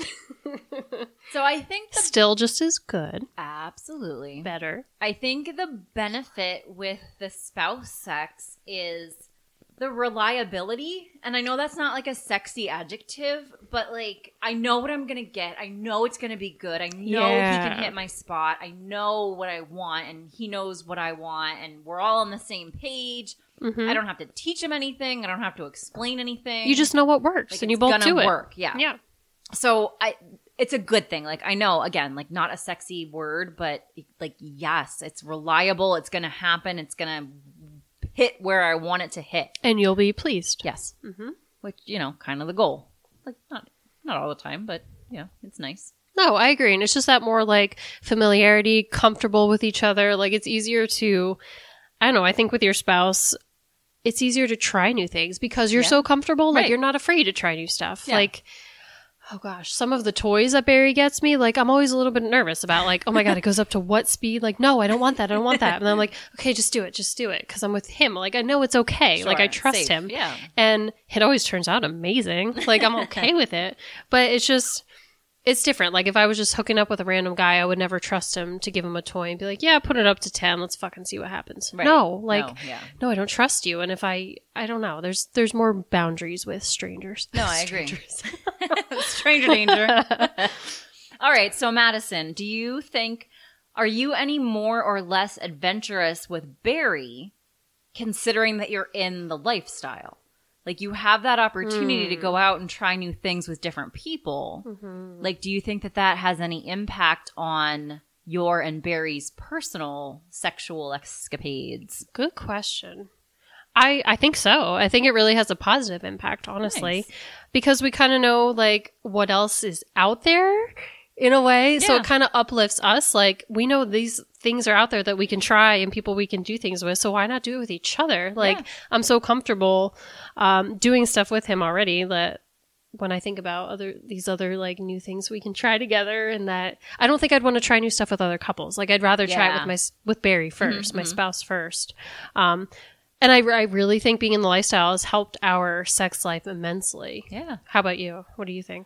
So I think the Still just as good. absolutely Better. I think the benefit with the spouse sex is the reliability. And I know that's not like a sexy adjective, but like I know what I'm going to get. I know it's going to be good. I know he Yeah. can hit my spot. I know what I want and he knows what I want and we're all on the same page. Mhm. I don't have to teach him anything. I don't have to explain anything. You just know what works like, and you it's both gonna do it. work. Yeah. Yeah. So I, it's a good thing. Like I know, again, like not a sexy word, but like yes, it's reliable. It's gonna happen. It's gonna hit where I want it to hit. And you'll be pleased. Yes, Mhm. which you know, kind of the goal. Like not not all the time, but you know, it's nice. No, I agree. And it's just that more like familiarity, comfortable with each other. Like it's easier to, I don't know, I think with your spouse, it's easier to try new things because you're Yeah. so comfortable. Like Right. you're not afraid to try new stuff. Yeah. Like, oh gosh, some of the toys that Barry gets me, like I'm always a little bit nervous about like, oh my God, it goes up to what speed? Like, no, I don't want that. I don't want that. And I'm like, okay, just do it. Just do it. Cause I'm with him. Like, I know it's okay. Like I Sure, trust safe. him. Yeah. And it always turns out amazing. Like I'm okay with it, but it's just, it's different. Like if I was just hooking up with a random guy, I would never trust him to give him a toy and be like, yeah, put it up to ten. Let's fucking see what happens. Right. No, like, No, yeah. no, I don't trust you. And if I, I don't know, there's, there's more boundaries with strangers. No, I agree. Strangers. Stranger danger. All right. So Madison, do you think, are you any more or less adventurous with Barry considering that you're in the lifestyle? Like you have that opportunity Hmm. to go out and try new things with different people. Mm-hmm. Like, do you think that that has any impact on your and Barry's personal sexual escapades? Good question. I, I think so. I think it really has a positive impact, honestly, Nice. because we kind of know like what else is out there in a way. So Yeah. it kind of uplifts us. Like we know these things are out there that we can try and people we can do things with. So why not do it with each other? Like Yeah. I'm so comfortable um, doing stuff with him already that when I think about other these other like new things we can try together, and that I don't think I'd want to try new stuff with other couples. Like I'd rather try it Yeah. with my s- with Barry 1st Mm-hmm. my spouse first. Um, and I, I really think being in the lifestyle has helped our sex life immensely. Yeah. How about you? What do you think?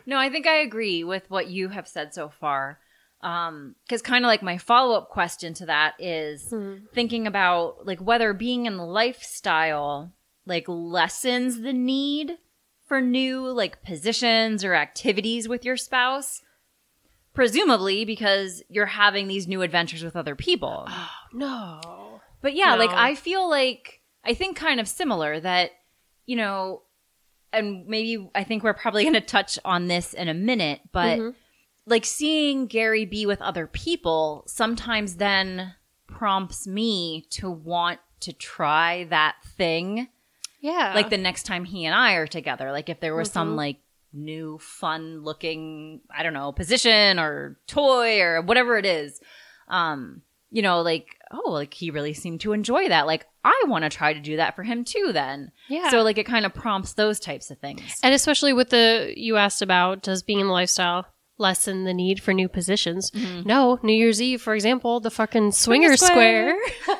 No, I think I agree with what you have said so far. Um, because kind of like my follow-up question to that is Hmm. thinking about like whether being in the lifestyle like lessens the need for new like positions or activities with your spouse, presumably because you're having these new adventures with other people. Oh, no. But yeah, No. like I feel like I think kind of similar that, you know, and maybe I think we're probably going to touch on this in a minute, but Mhm. like seeing Gary be with other people sometimes then prompts me to want to try that thing. Yeah. Like the next time he and I are together, like if there was some Mhm. like new fun looking, I don't know, position or toy or whatever it is, um, you know, like, oh, like he really seemed to enjoy that. Like I want to try to do that for him too then. Yeah. So like it kind of prompts those types of things. And especially with the, you asked about, does being in the lifestyle lessen the need for new positions? Mm-hmm. No. New Year's Eve, for example, the fucking swinger square.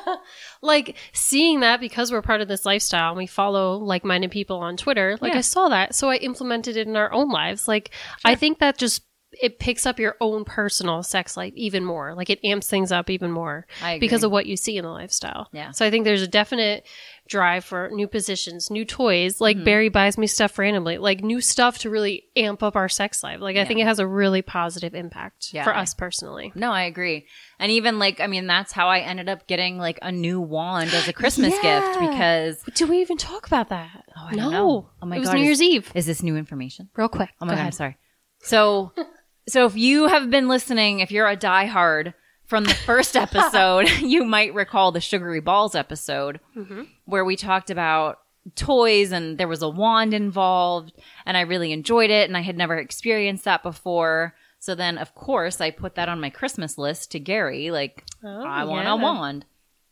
Like seeing that because we're part of this lifestyle and we follow like-minded people on Twitter, like Yeah. I saw that. So I implemented it in our own lives. Like I think that just, it picks up your own personal sex life even more. Like it amps things up even more I agree. because of what you see in the lifestyle. Yeah. So I think there's a definite drive for new positions, new toys. Like Mm-hmm. Barry buys me stuff randomly, like new stuff to really amp up our sex life. Like I think it has a really positive impact Yeah. for us personally. No, I agree. And even like, I mean, that's how I ended up getting like a new wand as a Christmas Yeah. gift because Did we even talk about that? Oh, I no. don't know. Oh my it was God, New is- Year's Eve. is this new information? Real quick. Oh my Go God, I'm ahead. sorry. So, so if you have been listening, if you're a diehard from the first episode, you might recall the Sugary Balls episode Mm-hmm. where we talked about toys and there was a wand involved and I really enjoyed it and I had never experienced that before. So then, of course, I put that on my Christmas list to Gary, like, Oh, I want yeah. a wand.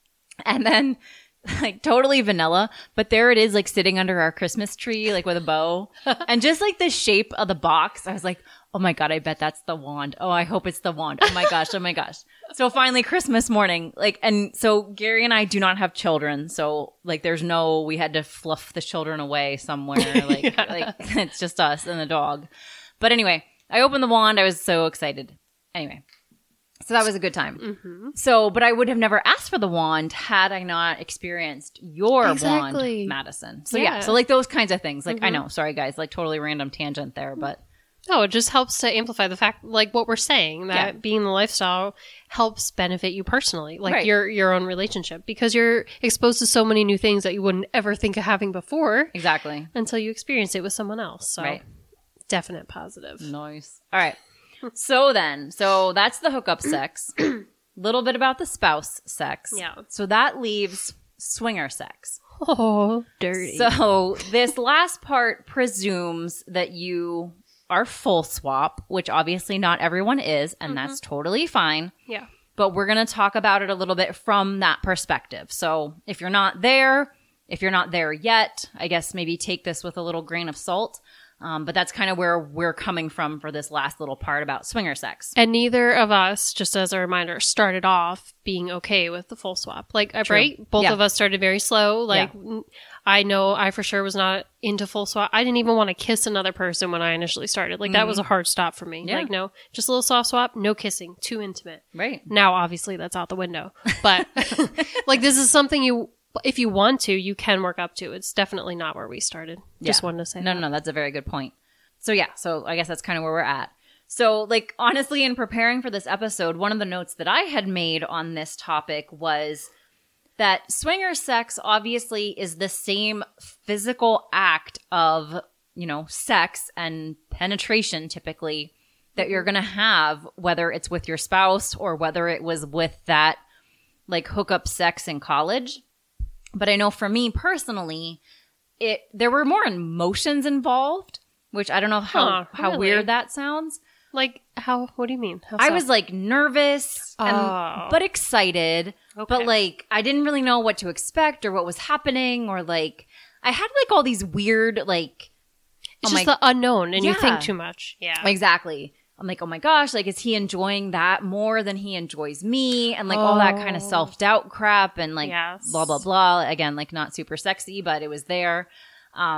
And then, like, totally vanilla, but there it is, like, sitting under our Christmas tree, like, with a bow. And just, like, the shape of the box, I was like, oh my God, I bet that's the wand. Oh, I hope it's the wand. Oh my gosh, oh my gosh. So finally, Christmas morning, like, and so Gary and I do not have children. So, like, there's no, we had to fluff the children away somewhere. Like, Yeah. like it's just us and the dog. But anyway, I opened the wand. I was so excited. Anyway, so that was a good time. Mm-hmm. So, but I would have never asked for the wand had I not experienced your Exactly. wand, Madison. So yeah. Yeah. so like those kinds of things. Like I Mhm. know, sorry guys, like totally random tangent there, but No, it just helps to amplify the fact, like what we're saying, that Yeah. being in the lifestyle helps benefit you personally, like Right. your your own relationship, because you're exposed to so many new things that you wouldn't ever think of having before exactly. until you experience it with someone else. So, Right. definite positive. Nice. All right. So then, so that's the hookup sex. Little bit about the spouse sex. Yeah. So that leaves swinger sex. Oh, dirty. So this last part presumes that you are full swap, which obviously not everyone is, and that's totally fine. yeah. But we're going to talk about it a little bit from that perspective. So if you're not there, if you're not there yet, I guess maybe take this with a little grain of salt. Um, but that's kind of where we're coming from for this last little part about swinger sex. And neither of us, just as a reminder, started off being okay with the full swap. Like, uh, True. right? Both Yeah. of us started very slow. Like, n- I know I for sure was not into full swap. I didn't even want to kiss another person when I initially started. Like, that was a hard stop for me. Mm-hmm. Yeah. Like, no, just a little soft swap, no kissing, too intimate. Right. Now, obviously, that's out the window. But, like, this is something you, if you want to, you can work up to. It's definitely not where we started. Just Yeah. wanted to say No, that. no, no, that's a very good point. So yeah, so I guess that's kind of where we're at. So like honestly, in preparing for this episode, one of the notes that I had made on this topic was that swinger sex obviously is the same physical act of, you know, sex and penetration typically that you're going to have, whether it's with your spouse or whether it was with that like hookup sex in college. But I know for me personally, it there were more emotions involved, which I don't know how, Huh, how really? weird that sounds. Like, how, what do you mean? How I so? was like nervous, and, Oh. but excited. Okay. But like, I didn't really know what to expect or what was happening, or like, I had like all these weird, like, It's oh just my- the unknown, and you Yeah. think too much. Yeah. exactly. I'm like, oh my gosh, like, is he enjoying that more than he enjoys me? And like all that kind of Oh. self doubt crap and like Yes. blah, blah, blah. Again, like not super sexy, but it was there. Um,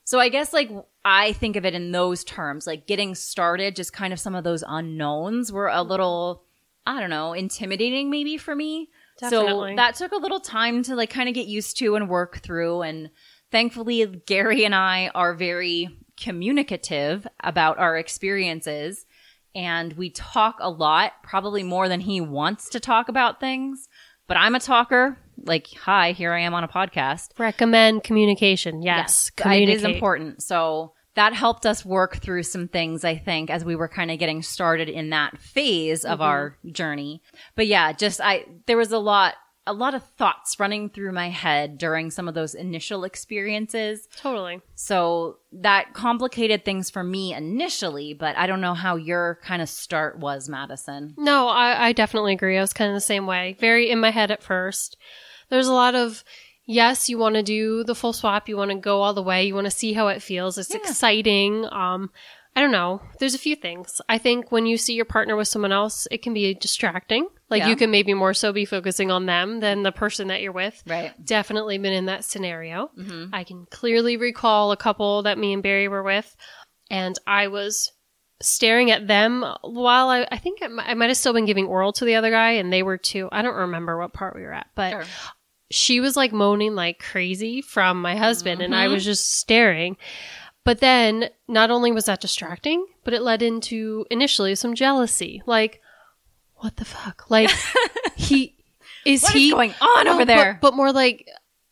So I guess like I think of it in those terms, like getting started, just kind of some of those unknowns were a little, I don't know, intimidating maybe for me. Definitely. So that took a little time to like kind of get used to and work through. And thankfully, Gary and I are very communicative about our experiences. And we talk a lot, probably more than he wants to talk about things. But I'm a talker. Like, hi, here I am on a podcast. Recommend communication. Yes. Yes, communicate. it is important. So that helped us work through some things, I think, as we were kind of getting started in that phase of mm-hmm. our journey. But yeah, just I there was a lot a lot of thoughts running through my head during some of those initial experiences. Totally. So that complicated things for me initially, but I don't know how your kind of start was, Madison. No, I, I definitely agree. I was kind of the same way. Very in my head at first. There's a lot of, yes, you want to do the full swap. You want to go all the way. You want to see how it feels. It's yeah. exciting. Um, I don't know. There's a few things. I think when you see your partner with someone else, it can be distracting. Like yeah. you can maybe more so be focusing on them than the person that you're with. Right. Definitely been in that scenario. Mm-hmm. I can clearly recall a couple that me and Barry were with, and I was staring at them while I, I think I, m- I might have still been giving oral to the other guy, and they were too. I don't remember what part we were at, but sure. she was like moaning like crazy from my husband, mm-hmm. and I was just staring. But then not only was that distracting, but it led into initially some jealousy. Like, what the fuck? Like, he is what he is going on no, over there? But, but more like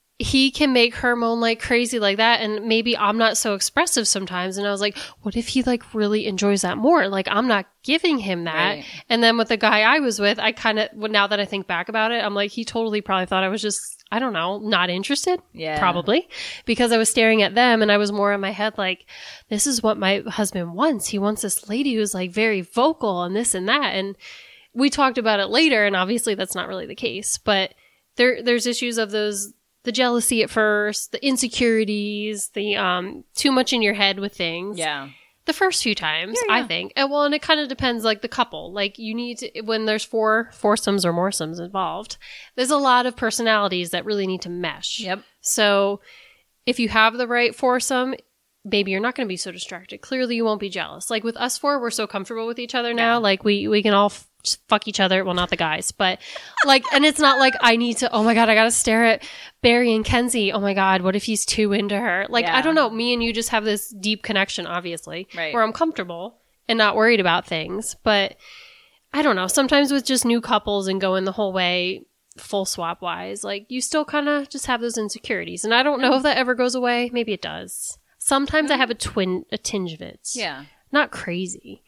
he can make her moan like crazy like that. And maybe I'm not so expressive sometimes. And I was like, what if he like really enjoys that more? Like, I'm not giving him that. Right. And then with the guy I was with, I kind of, now that I think back about it, I'm like, he totally probably thought I was just, I don't know, not interested. Yeah. Probably. Because I was staring at them and I was more in my head like, this is what my husband wants. He wants this lady who's like very vocal and this and that. And we talked about it later, and obviously that's not really the case. But there there's issues of those, the jealousy at first, the insecurities, the um too much in your head with things. Yeah. The first few times, yeah, yeah. I think. And well, and it kind of depends, like the couple. Like you need to, when there's four foursomes or moresomes involved, there's a lot of personalities that really need to mesh. Yep. So if you have the right foursome, maybe you're not going to be so distracted. Clearly you won't be jealous. Like with us four, we're so comfortable with each other now. Yeah. Like we, we can all f- fuck each other. Well, not the guys, but like, and it's not like I need to, oh my God, I got to stare at Barry and Kenzie. Oh my God, what if he's too into her? Like, yeah. I don't know. Me and you just have this deep connection, obviously, right. where I'm comfortable and not worried about things. But I don't know. Sometimes with just new couples and going the whole way, full swap wise, like you still kind of just have those insecurities. And I don't know if that ever goes away. Maybe it does. Sometimes mm-hmm. I have a twin, a tinge of it. Yeah. Not crazy.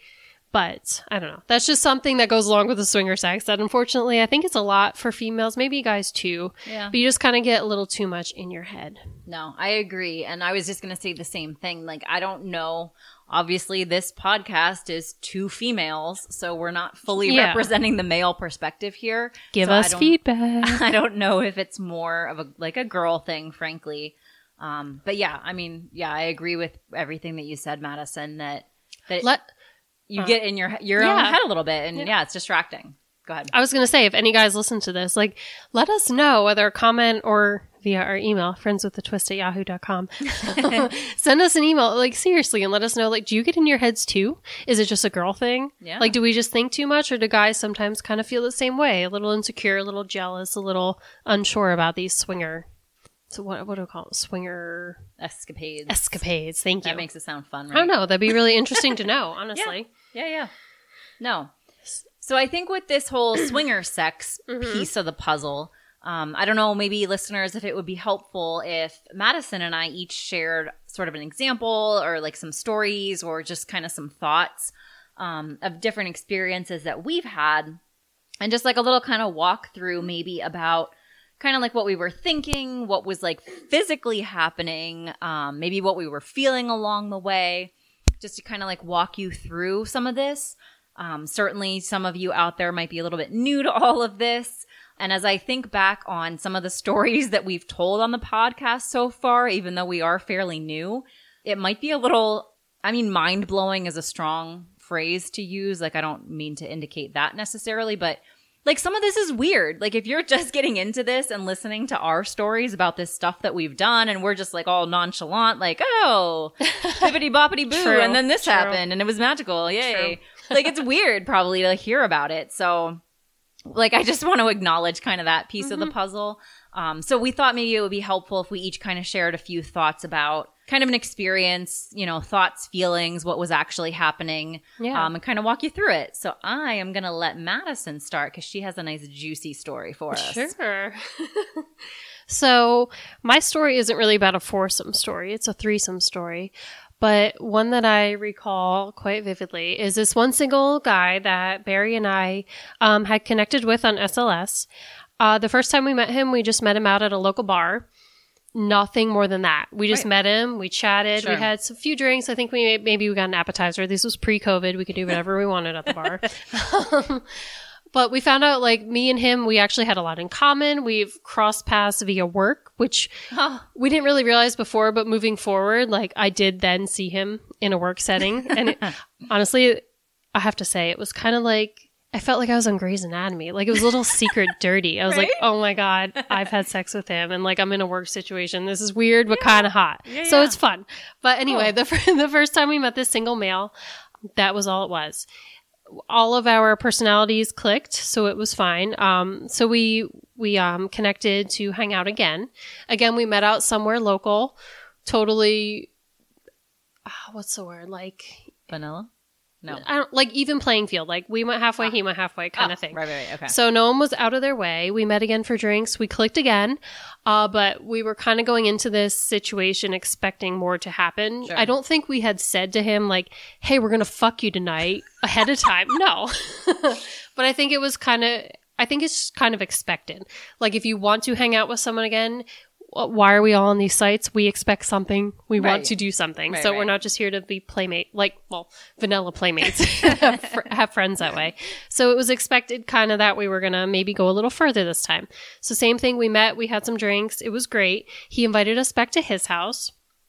But I don't know. That's just something that goes along with the swinger sex that unfortunately I think it's a lot for females, maybe guys too. Yeah. But you just kind of get a little too much in your head. No, I agree. And I was just going to say the same thing. Like, I don't know. Obviously, this podcast is two females, so we're not fully yeah. representing the male perspective here. Give so us I feedback. I don't know if it's more of a like a girl thing, frankly. Um, but yeah, I mean, yeah, I agree with everything that you said, Madison, that, that Let, you uh, get in your, your yeah. own head a little bit and yeah. yeah, it's distracting. Go ahead. I was going to say, if any guys listen to this, like, let us know whether a comment or via our email, friendswithatwist at yahoo dot com. Send us an email, like, seriously, and let us know, like, do you get in your heads too? Is it just a girl thing? Yeah. Like, do we just think too much, or do guys sometimes kind of feel the same way? A little insecure, a little jealous, a little unsure about these swinger So what what do we call it? Swinger escapades. Escapades. Thank you. That makes it sound fun, right? I don't know. That'd be really interesting to know, honestly. Yeah, yeah. yeah. No. So I think with this whole swinger sex mm-hmm. piece of the puzzle, um, I don't know, maybe listeners, if it would be helpful if Madison and I each shared sort of an example or like some stories or just kind of some thoughts um, of different experiences that we've had, and just like a little kind of walk through maybe about kind of like what we were thinking, what was like physically happening, um, maybe what we were feeling along the way, just to kind of like walk you through some of this. Um, certainly some of you out there might be a little bit new to all of this. And as I think back on some of the stories that we've told on the podcast so far, even though we are fairly new, it might be a little, I mean, mind-blowing is a strong phrase to use. Like, I don't mean to indicate that necessarily, but like some of this is weird. Like if you're just getting into this and listening to our stories about this stuff that we've done and we're just like all nonchalant, like, oh, bippity boppity boo. True, and then this true. happened and it was magical. Yay. Like it's weird probably to hear about it. So like, I just want to acknowledge kind of that piece mm-hmm. of the puzzle. Um, so we thought maybe it would be helpful if we each kind of shared a few thoughts about kind of an experience, you know, thoughts, feelings, what was actually happening, yeah. um, and kind of walk you through it. So I am going to let Madison start because she has a nice juicy story for us. Sure. So my story isn't really about a foursome story. It's a threesome story. But one that I recall quite vividly is this one single guy that Barry and I um, had connected with on S L S. Uh, the first time we met him, we just met him out at a local bar. Nothing more than that. We just right. met him. We chatted. Sure. We had a few drinks. I think we maybe we got an appetizer. This was pre-COVID. We could do whatever we wanted at the bar. um, but we found out, like, me and him, we actually had a lot in common. We've crossed paths via work, which oh. we didn't really realize before. But moving forward, like, I did then see him in a work setting. And it, honestly, I have to say, it was kind of like, I felt like I was on Grey's Anatomy. Like, it was a little secret dirty. I was right? like, oh my God, I've had sex with him. And like, I'm in a work situation. This is weird, but yeah. kind of hot. Yeah, so yeah. it's fun. But anyway, cool. the, the first time we met this single male, that was all it was. All of our personalities clicked, so it was fine. Um, so we, we, um, connected to hang out again. Again, we met out somewhere local, totally, uh, what's the word? Like, vanilla? No. I don't, like even playing field. Like we went halfway, ah. he went halfway kind oh, of thing. Right, right, right. Okay. So no one was out of their way. We met again for drinks. We clicked again. Uh, but we were kind of going into this situation expecting more to happen. Sure. I don't think we had said to him like, hey, we're going to fuck you tonight ahead of time. No. But I think it was kind of, I think it's kind of expected. Like if you want to hang out with someone again, why are we all on these sites? We expect something. We right. want to do something. Right, so right. we're not just here to be playmate, like, well, vanilla playmates, have, fr- have friends that way. So it was expected kind of that we were going to maybe go a little further this time. So same thing. We met, we had some drinks. It was great. He invited us back to his house.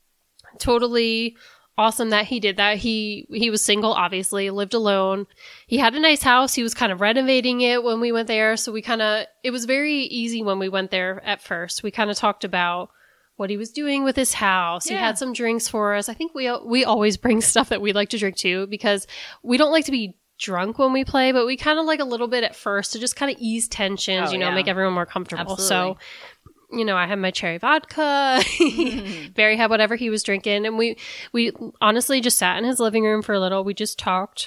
Totally awesome that he did that. He he was single, obviously, lived alone. He had a nice house. He was kind of renovating it when we went there. So we kind of, it was very easy when we went there at first. We kind of talked about what he was doing with his house. Yeah. He had some drinks for us. I think we we always bring stuff that we like to drink too, because we don't like to be drunk when we play, but we kind of like a little bit at first to just kind of ease tensions, oh, you know, yeah. make everyone more comfortable. Absolutely. So you know, I had my cherry vodka. mm-hmm. Barry had whatever he was drinking. And we, we honestly just sat in his living room for a little. We just talked.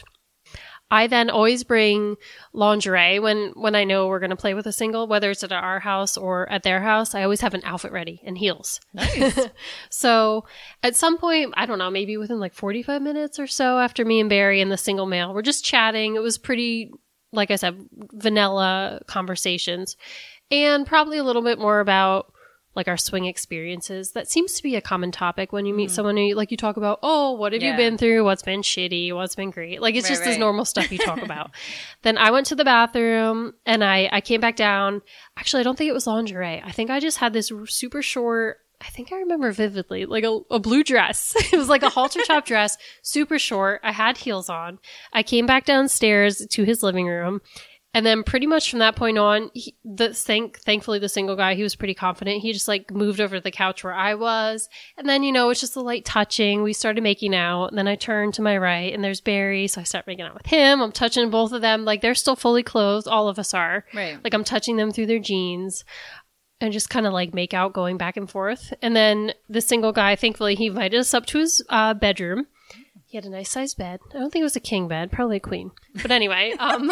I then always bring lingerie when, when I know we're going to play with a single, whether it's at our house or at their house. I always have an outfit ready and heels. Nice. So at some point, I don't know, maybe within like forty-five minutes or so after me and Barry and the single male, we're just chatting. It was pretty, like I said, vanilla conversations. And probably a little bit more about like our swing experiences. That seems to be a common topic when you meet mm. someone who, like, you talk about, oh, what have yeah. you been through? What's been shitty? What's been great? Like, it's right, just right. this normal stuff you talk about. Then I went to the bathroom and I, I came back down. Actually, I don't think it was lingerie. I think I just had this super short, I think I remember vividly, like a, a blue dress. It was like a halter top dress, super short. I had heels on. I came back downstairs to his living room. And then pretty much from that point on, he, the thank, thankfully the single guy, he was pretty confident. He just like moved over to the couch where I was. And then, you know, it's just a light touching. We started making out. And then I turned to my right and there's Barry. So I start making out with him. I'm touching both of them. Like they're still fully clothed. All of us are. Right. Like I'm touching them through their jeans. And just kind of like make out going back and forth. And then the single guy, thankfully, he invited us up to his uh, bedroom. He had a nice sized bed. I don't think it was a king bed, probably a queen. But anyway, um,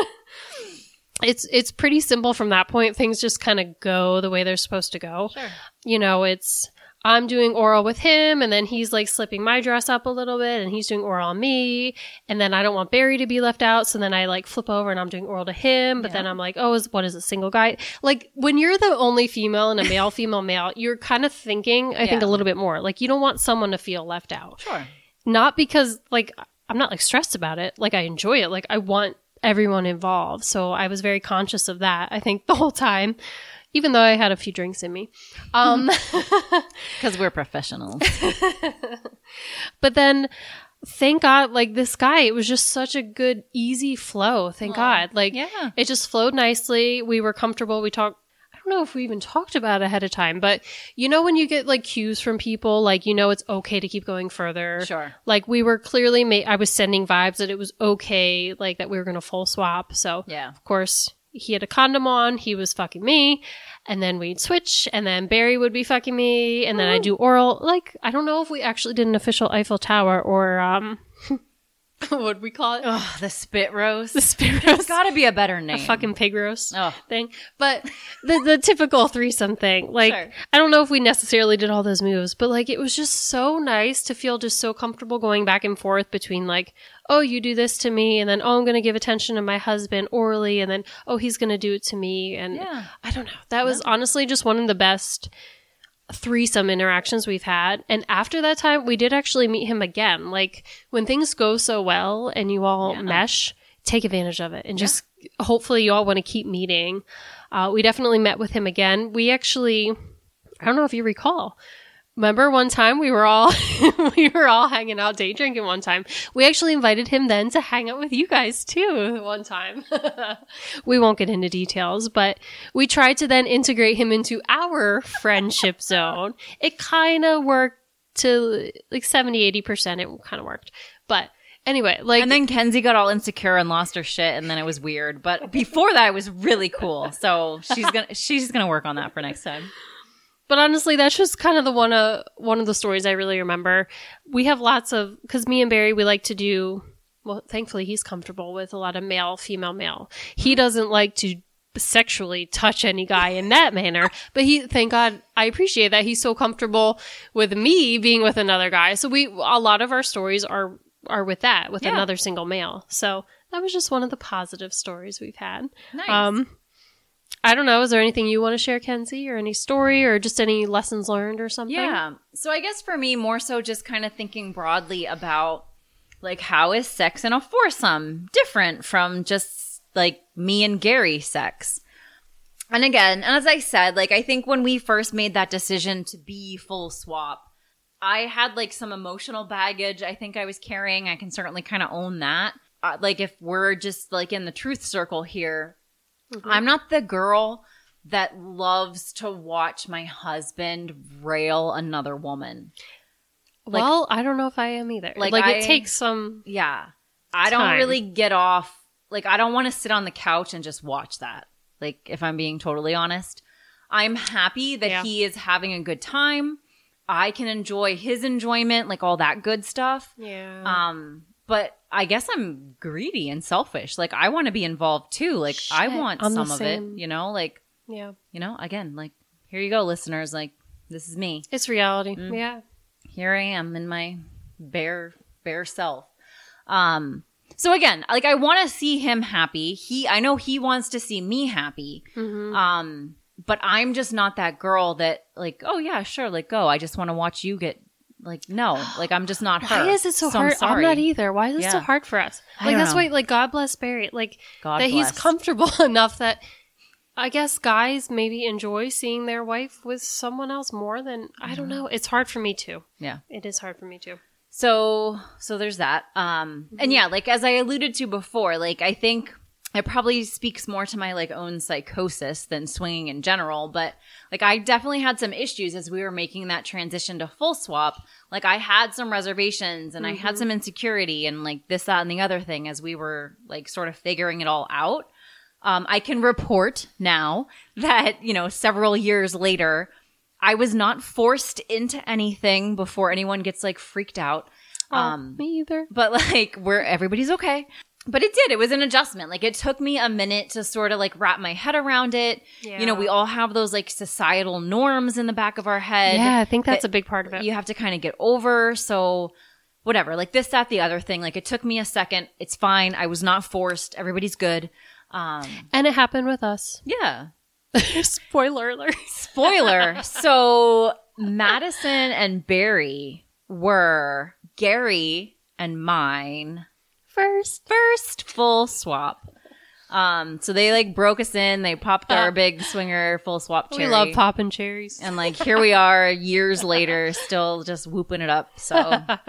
it's it's pretty simple from that point. Things just kind of go the way they're supposed to go. Sure. You know, it's I'm doing oral with him, and then he's like slipping my dress up a little bit, and he's doing oral on me, and then I don't want Barry to be left out, so then I like flip over and I'm doing oral to him, but yeah. then I'm like, oh, is what is a single guy? Like when you're the only female and a male, female, male, you're kind of thinking, I yeah. think a little bit more. Like you don't want someone to feel left out. Sure. Not because, like, I'm not, like, stressed about it. Like, I enjoy it. Like, I want everyone involved. So I was very conscious of that, I think, the whole time, even though I had a few drinks in me. Um, because we're professionals. But then, thank God, like this guy, it was just such a good, easy flow. Thank Aww. God. Like Yeah. it just flowed nicely. We were comfortable. We talked, I don't know if we even talked about it ahead of time, but you know, when you get like cues from people, like, you know, it's okay to keep going further. Sure. Like we were clearly, ma- I was sending vibes that it was okay, like that we were going to full swap. So Yeah. of course he had a condom on, he was fucking me, and then we'd switch, and then Barry would be fucking me, and then I'd do oral. Like, I don't know if we actually did an official Eiffel Tower or, um, what'd we call it? Oh, the spit roast. The spit There's roast. got to be a better name. A fucking pig roast Oh. thing. But the the typical threesome thing. Like, Sure. I don't know if we necessarily did all those moves, but like, it was just so nice to feel just so comfortable going back and forth between like, oh, you do this to me, and then, oh, I'm going to give attention to my husband orally, and then, oh, he's going to do it to me. And Yeah. I don't know. That was honestly just one of the best threesome interactions we've had. And after that time, we did actually meet him again. Like, when things go so well and you all Yeah. mesh, take advantage of it and just hopefully you all want to keep meeting. Uh, we definitely met with him again. We actually, I don't know if you recall, remember one time we were all we were all hanging out day drinking one time. We actually invited him then to hang out with you guys too one time. We won't get into details, but we tried to then integrate him into our friendship zone. It kind of worked to like seventy, eighty percent. It kind of worked. But anyway, like, And then Kenzie got all insecure and lost her shit, and then it was weird. But before that, it was really cool. So she's gonna she's gonna work on that for next time. But honestly, that's just kind of the one of one of the stories I really remember. We have lots of, because me and Barry, we like to do, well, thankfully he's comfortable with a lot of male, female, male. He doesn't like to sexually touch any guy in that manner, but he, thank God, I appreciate that he's so comfortable with me being with another guy. So we, a lot of our stories are, are with that, with Yeah. another single male. So that was just one of the positive stories we've had. Nice. Um, I don't know. Is there anything you want to share, Kenzie, or any story, or just any lessons learned or something? Yeah. So I guess for me, more so just kind of thinking broadly about like how is sex in a foursome different from just like me and Gary sex? And again, as I said, like I think when we first made that decision to be full swap, I had like some emotional baggage I think I was carrying. I can certainly kind of own that. Uh, like if we're just like in the truth circle here, Mm-hmm. I'm not the girl that loves to watch my husband rail another woman. Like- well, I don't know if I am either. Like, Like, I- it takes some. Yeah. I don't Time. really get off. Like, I don't want to sit on the couch and just watch that. Like, if I'm being totally honest, I'm happy that Yeah. he is having a good time. I can enjoy his enjoyment, like all that good stuff. Yeah. Um, but I guess I'm greedy and selfish. Like, I want to be involved too. Like, I Shit, want I'm the some of same. it, you know? Like, yeah. you know, again, like, here you go, listeners. Like, this is me. It's reality. Mm. Yeah. Here I am in my bare, bare self. Um, so again, like, I want to see him happy. He, I know he wants to see me happy. Mm-hmm. Um, but I'm just not that girl that like, oh yeah, sure, like go. I just want to watch you get like, no, like I'm just not her. Why is it so, I'm hard? I'm, sorry. not either. Why is it so Yeah. hard for us? I Like, don't that's know. why, like, God bless Barry. Like, God that he's bless. comfortable enough that I guess guys maybe enjoy seeing their wife with someone else more than, I don't know. It's hard for me too. Yeah. It is hard for me too. So, so there's that. Um, and yeah, like as I alluded to before, like I think it probably speaks more to my like own psychosis than swinging in general. But like I definitely had some issues as we were making that transition to full swap. Like I had some reservations and I had some insecurity and like this, that, and the other thing as we were like sort of figuring it all out. Um, I can report now that, you know, several years later, I was not forced into anything before anyone gets like freaked out. Oh, Um, me either. but like where everybody's okay. But it did. It was an adjustment. Like it took me a minute to sort of like wrap my head around it. Yeah. You know, we all have those like societal norms in the back of our head. Yeah, I think that's that a big part of it. You have to kind of get over. So whatever, like this, that, the other thing. Like it took me a second. It's fine. I was not forced. Everybody's good. Um, And it happened with us. yeah. Spoiler alert. Spoiler. So Madison and Barry were Gary and mine First. first full swap. Um, so they like broke us in. They popped our Uh, big swinger full swap cherry. We love popping cherries. And like here we are years later, still just whooping it up. So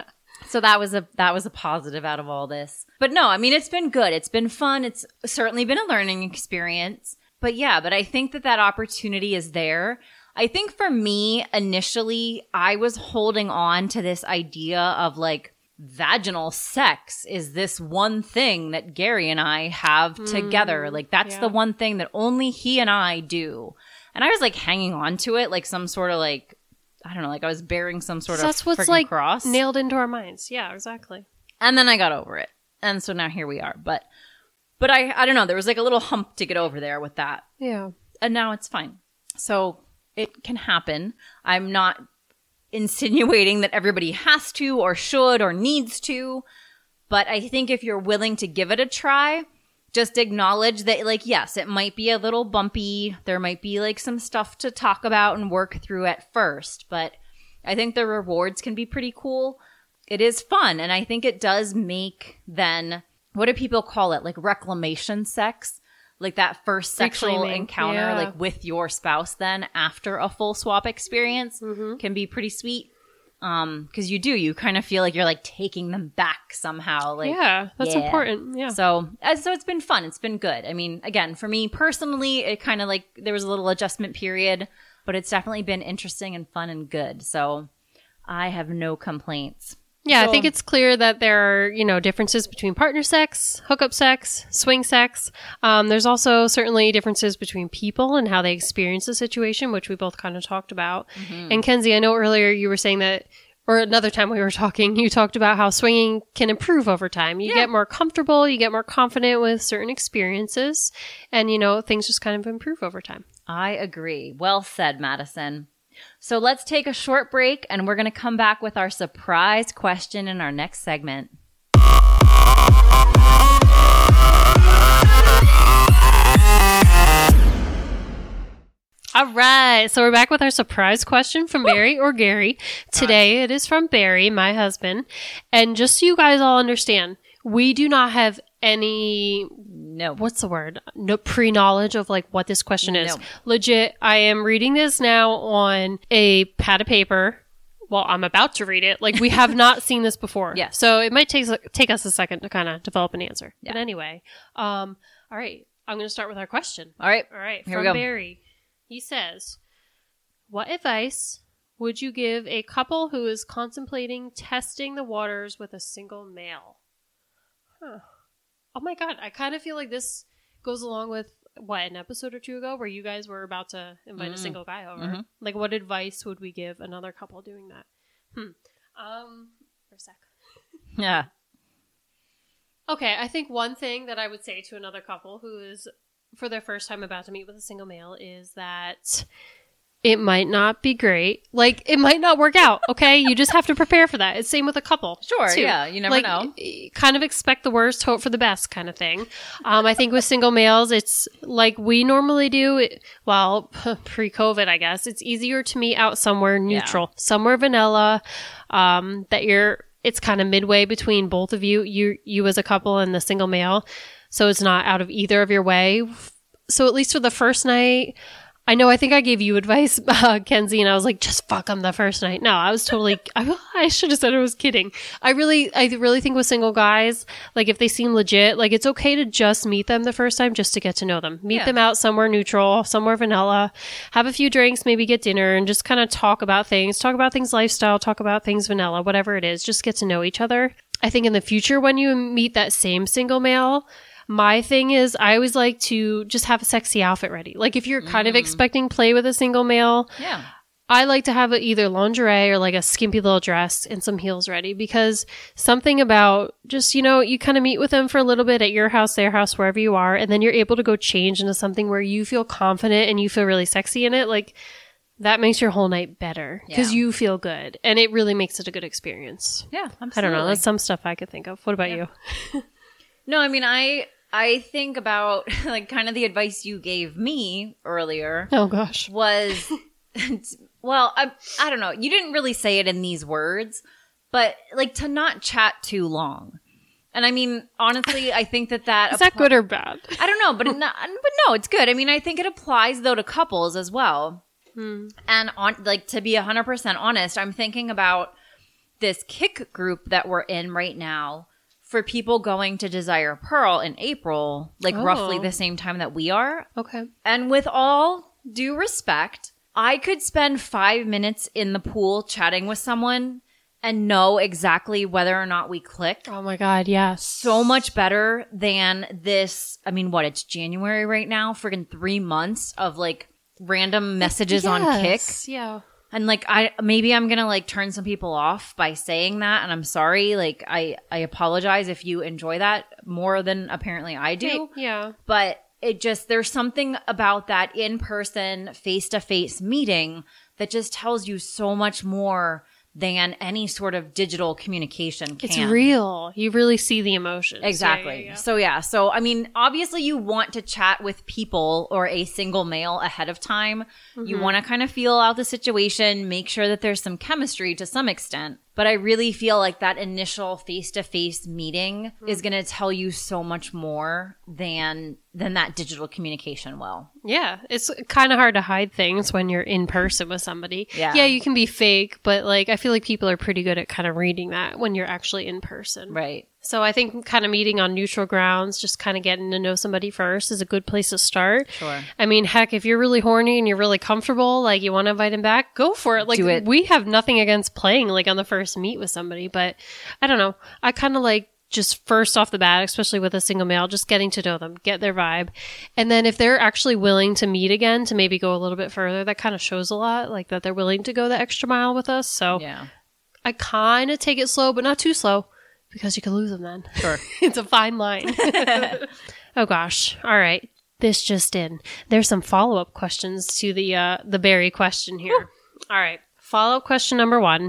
So that was a that was a positive out of all this. But no, I mean, it's been good. It's been fun. It's certainly been a learning experience. But yeah, but I think that that opportunity is there. I think for me, initially, I was holding on to this idea of like vaginal sex is this one thing that Gary and I have mm, together. Like that's yeah. the one thing that only he and I do. And I was like hanging on to it like some sort of like, I don't know, like I was bearing some sort so of that's what's freaking like cross. Nailed into our minds. Yeah, exactly. And then I got over it. And so now here we are. But but I I don't know, there was like a little hump to get over there with that. Yeah. And now it's fine. So it can happen. I'm not insinuating that everybody has to or should or needs to. But I think if you're willing to give it a try, just acknowledge that, like, yes, it might be a little bumpy. There might be, like, some stuff to talk about and work through at first. But I think the rewards can be pretty cool. It is fun. And I think it does make, then, what do people call it? Like, reclamation sex? Like, that first sexual Reclaiming. encounter, Yeah. like, with your spouse then after a full swap experience Mm-hmm. can be pretty sweet. Um, because you do, you kind of feel like you're like taking them back somehow. Like, yeah, that's yeah. important. Yeah. So, uh, so it's been fun. It's been good. I mean, again, for me personally, it kind of like there was a little adjustment period, but it's definitely been interesting and fun and good. So, I have no complaints. Yeah, So- I think it's clear that there are, you know, differences between partner sex, hookup sex, swing sex. Um, there's also certainly differences between people and how they experience the situation, which we both kind of talked about. Mm-hmm. And Kenzie, I know earlier you were saying that, or another time we were talking, you talked about how swinging can improve over time. You Yeah. get more comfortable, you get more confident with certain experiences, and, you know, things just kind of improve over time. I agree. Well said, Madison. So let's take a short break and we're going to come back with our surprise question in our next segment. All right. So we're back with our surprise question from Barry or Gary. Today it is from Barry, my husband. And just so you guys all understand, we do not have any, No. what's the word? No pre-knowledge of like what this question is. No. Legit, I am reading this now on a pad of paper. Well, I'm about to read it. Like we have not seen this before. Yes. So it might take take us a second to kind of develop an answer. Yeah. But anyway, um, all right. I'm going to start with our question. All right. All right, Here we from go. Barry. He says, what advice would you give a couple who is contemplating testing the waters with a single male? Huh. Oh my God, I kind of feel like this goes along with, what, an episode or two ago where you guys were about to invite Mm. a single guy over. Mhm. Like, what advice would we give another couple doing that? Hmm. Um, for a sec. Yeah. Okay, I think one thing that I would say to another couple who is for their first time about to meet with a single male is that it might not be great. Like, it might not work out, okay? You just have to prepare for that. It's same with a couple. Sure, too. yeah, you never like, know. Kind of expect the worst, hope for the best kind of thing. Um, I think with single males, it's like we normally do, it, well, pre-COVID, I guess, it's easier to meet out somewhere neutral, yeah. somewhere vanilla, um, that you're, it's kind of midway between both of you, you, you as a couple and the single male. So it's not out of either of your way. So at least for the first night, I know I think I gave you advice, uh, Kenzie, and I was like, just fuck them the first night. No, I was totally, I, I should have said I was kidding. I really, I really think with single guys, like if they seem legit, like it's okay to just meet them the first time just to get to know them. Meet Yeah. them out somewhere neutral, somewhere vanilla, have a few drinks, maybe get dinner and just kind of talk about things, talk about things lifestyle, talk about things vanilla, whatever it is, just get to know each other. I think in the future when you meet that same single male, my thing is I always like to just have a sexy outfit ready. Like if you're kind Mm. of expecting play with a single male, Yeah. I like to have a, either lingerie or like a skimpy little dress and some heels ready because something about just, you know, you kind of meet with them for a little bit at your house, their house, wherever you are. And then you're able to go change into something where you feel confident and you feel really sexy in it. Like that makes your whole night better because Yeah. you feel good and it really makes it a good experience. Yeah, absolutely. I don't know. That's some stuff I could think of. What about Yeah. you? No, I mean, I I think about like kind of the advice you gave me earlier Oh gosh. was, well, I I don't know. You didn't really say it in these words, but like to not chat too long. And I mean, honestly, I think that that Is that appli- good or bad? I don't know, but it not, but no, it's good. I mean, I think it applies though to couples as well. Hmm. And on like to be one hundred percent honest, I'm thinking about this kick group that we're in right now for people going to Desire Pearl in April, like Oh. roughly the same time that we are. Okay. And with all due respect, I could spend five minutes in the pool chatting with someone and know exactly whether or not we click. Oh my God, yes. So much better than this. I mean, what? It's January right now. Friggin' three months of like random messages on Kick. Yes, yeah. And like, I, maybe I'm going to like turn some people off by saying that. And I'm sorry. Like, I, I apologize if you enjoy that more than apparently I do. Yeah. But it just, there's something about that in-person, face-to-face meeting that just tells you so much more than any sort of digital communication can. It's real. You really see the emotions. Exactly. Yeah, yeah, yeah. So yeah. So, I mean, obviously you want to chat with people or a single male ahead of time. Mm-hmm. You want to kind of feel out the situation, make sure that there's some chemistry to some extent. But I really feel like that initial face-to-face meeting Mm-hmm. is going to tell you so much more than than that digital communication will. Yeah, it's kind of hard to hide things when you're in person with somebody. Yeah. Yeah, you can be fake, but like I feel like people are pretty good at kind of reading that when you're actually in person. Right. So I think kind of meeting on neutral grounds, just kind of getting to know somebody first is a good place to start. Sure. I mean, heck, if you're really horny and you're really comfortable, like you want to invite him back, go for it. Like Do it. we have nothing against playing like on the first meet with somebody, but I don't know. I kind of like just first off the bat, especially with a single male, just getting to know them, get their vibe. And then if they're actually willing to meet again to maybe go a little bit further, that kind of shows a lot, like that they're willing to go the extra mile with us. So Yeah. I kind of take it slow, but not too slow because you could lose them then. Sure. It's a fine line. Oh gosh. All right. This just in. There's some follow-up questions to the uh, the Barry question here. All right. Follow-up question number one.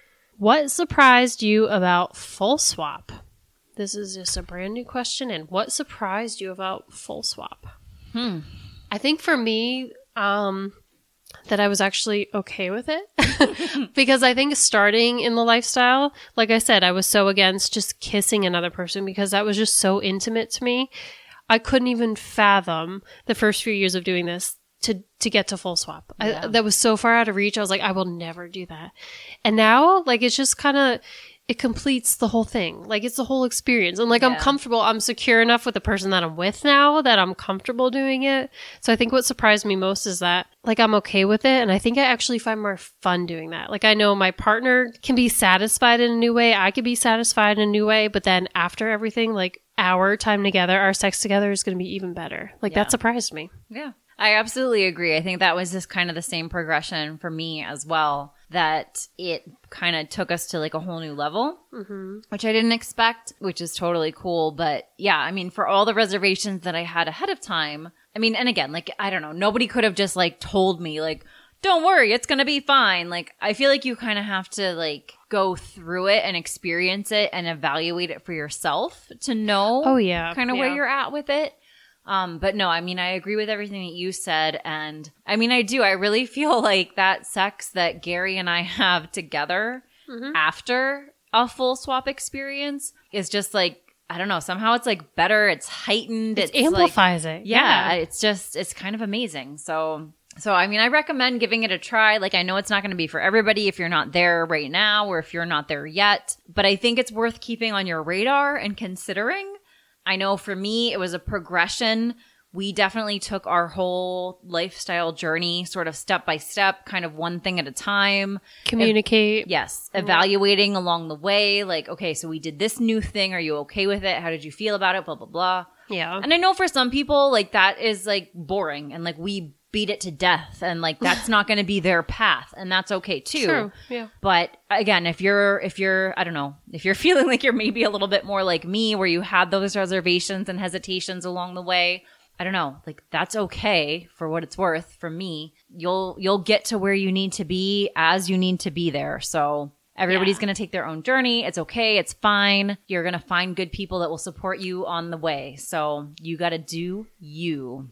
What surprised you about Full Swap? This is just a brand new question. And what surprised you about Full Swap? Hmm. I think for me, um, that I was actually okay with it. Because I think starting in the lifestyle, like I said, I was so against just kissing another person because that was just so intimate to me. I couldn't even fathom the first few years of doing this to, to get to Full Swap. Yeah. I, that was so far out of reach. I was like, I will never do that. And now, like, it's just kind of, it completes the whole thing. Like, it's the whole experience. And like, I'm Yeah. comfortable. I'm secure enough with the person that I'm with now that I'm comfortable doing it. So I think what surprised me most is that, like, I'm okay with it. And I think I actually find more fun doing that. Like, I know my partner can be satisfied in a new way. I could be satisfied in a new way. But then after everything, like, our time together, our sex together is going to be even better. Like, Yeah. that surprised me. Yeah. I absolutely agree. I think that was just kind of the same progression for me as well, that it kind of took us to like a whole new level, mm-hmm. which I didn't expect, which is totally cool. But yeah, I mean, for all the reservations that I had ahead of time, I mean, and again, like, I don't know, nobody could have just like told me like, don't worry, it's going to be fine. Like, I feel like you kind of have to like go through it and experience it and evaluate it for yourself to know Oh, yeah. kind of where Yeah. you're at with it. Um, but no, I mean, I agree with everything that you said. And I mean, I do. I really feel like that sex that Gary and I have together Mm-hmm. after a full swap experience is just like, I don't know, somehow it's like better. It's heightened. It It's like, amplifies it. yeah, it's just, it's kind of amazing. So, so, I mean, I recommend giving it a try. Like, I know it's not going to be for everybody if you're not there right now or if you're not there yet, but I think it's worth keeping on your radar and considering. I know for me, it was a progression. We definitely took our whole lifestyle journey sort of step by step, kind of one thing at a time. Communicate. Yes. Evaluating along the way. Like, okay, so we did this new thing. Are you okay with it? How did you feel about it? Blah, blah, blah. Yeah. And I know for some people, like, that is like boring and like we beat it to death and like that's not going to be their path, and that's okay too. True. Yeah. But again, if you're if you're I don't know, if you're feeling like you're maybe a little bit more like me where you had those reservations and hesitations along the way, I don't know, like that's okay for what it's worth. For me, you'll you'll get to where you need to be as you need to be there. So everybody's Yeah. going to take their own journey. It's okay. It's fine. You're going to find good people that will support you on the way. So you got to do you.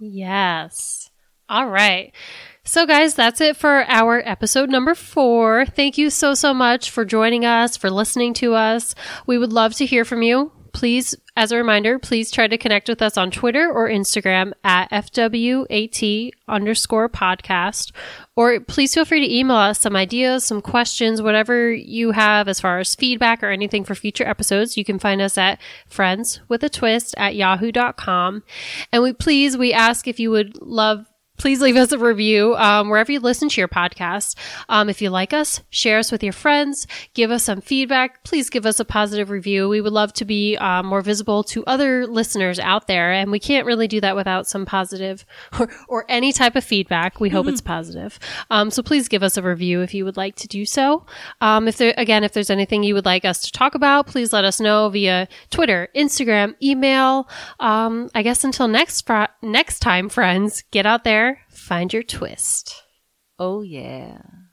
Yes. All right. So guys, that's it for our episode number four. Thank you so, so much for joining us, for listening to us. We would love to hear from you. please, as a reminder, please try to connect with us on Twitter or Instagram at F W A T underscore podcast. Or please feel free to email us some ideas, some questions, whatever you have as far as feedback or anything for future episodes. You can find us at friends with a twist at yahoo dot com. And we please, we ask if you would love Please leave us a review um, wherever you listen to your podcast. Um, if you like us, share us with your friends. Give us some feedback. Please give us a positive review. We would love to be uh, more visible to other listeners out there. And we can't really do that without some positive or, or any type of feedback. We hope mm-hmm. it's positive. Um, so please give us a review if you would like to do so. Um, if there, again, if there's anything you would like us to talk about, please let us know via Twitter, Instagram, email. Um, I guess until next fr- next time, friends, get out there. Find your twist. Oh, yeah.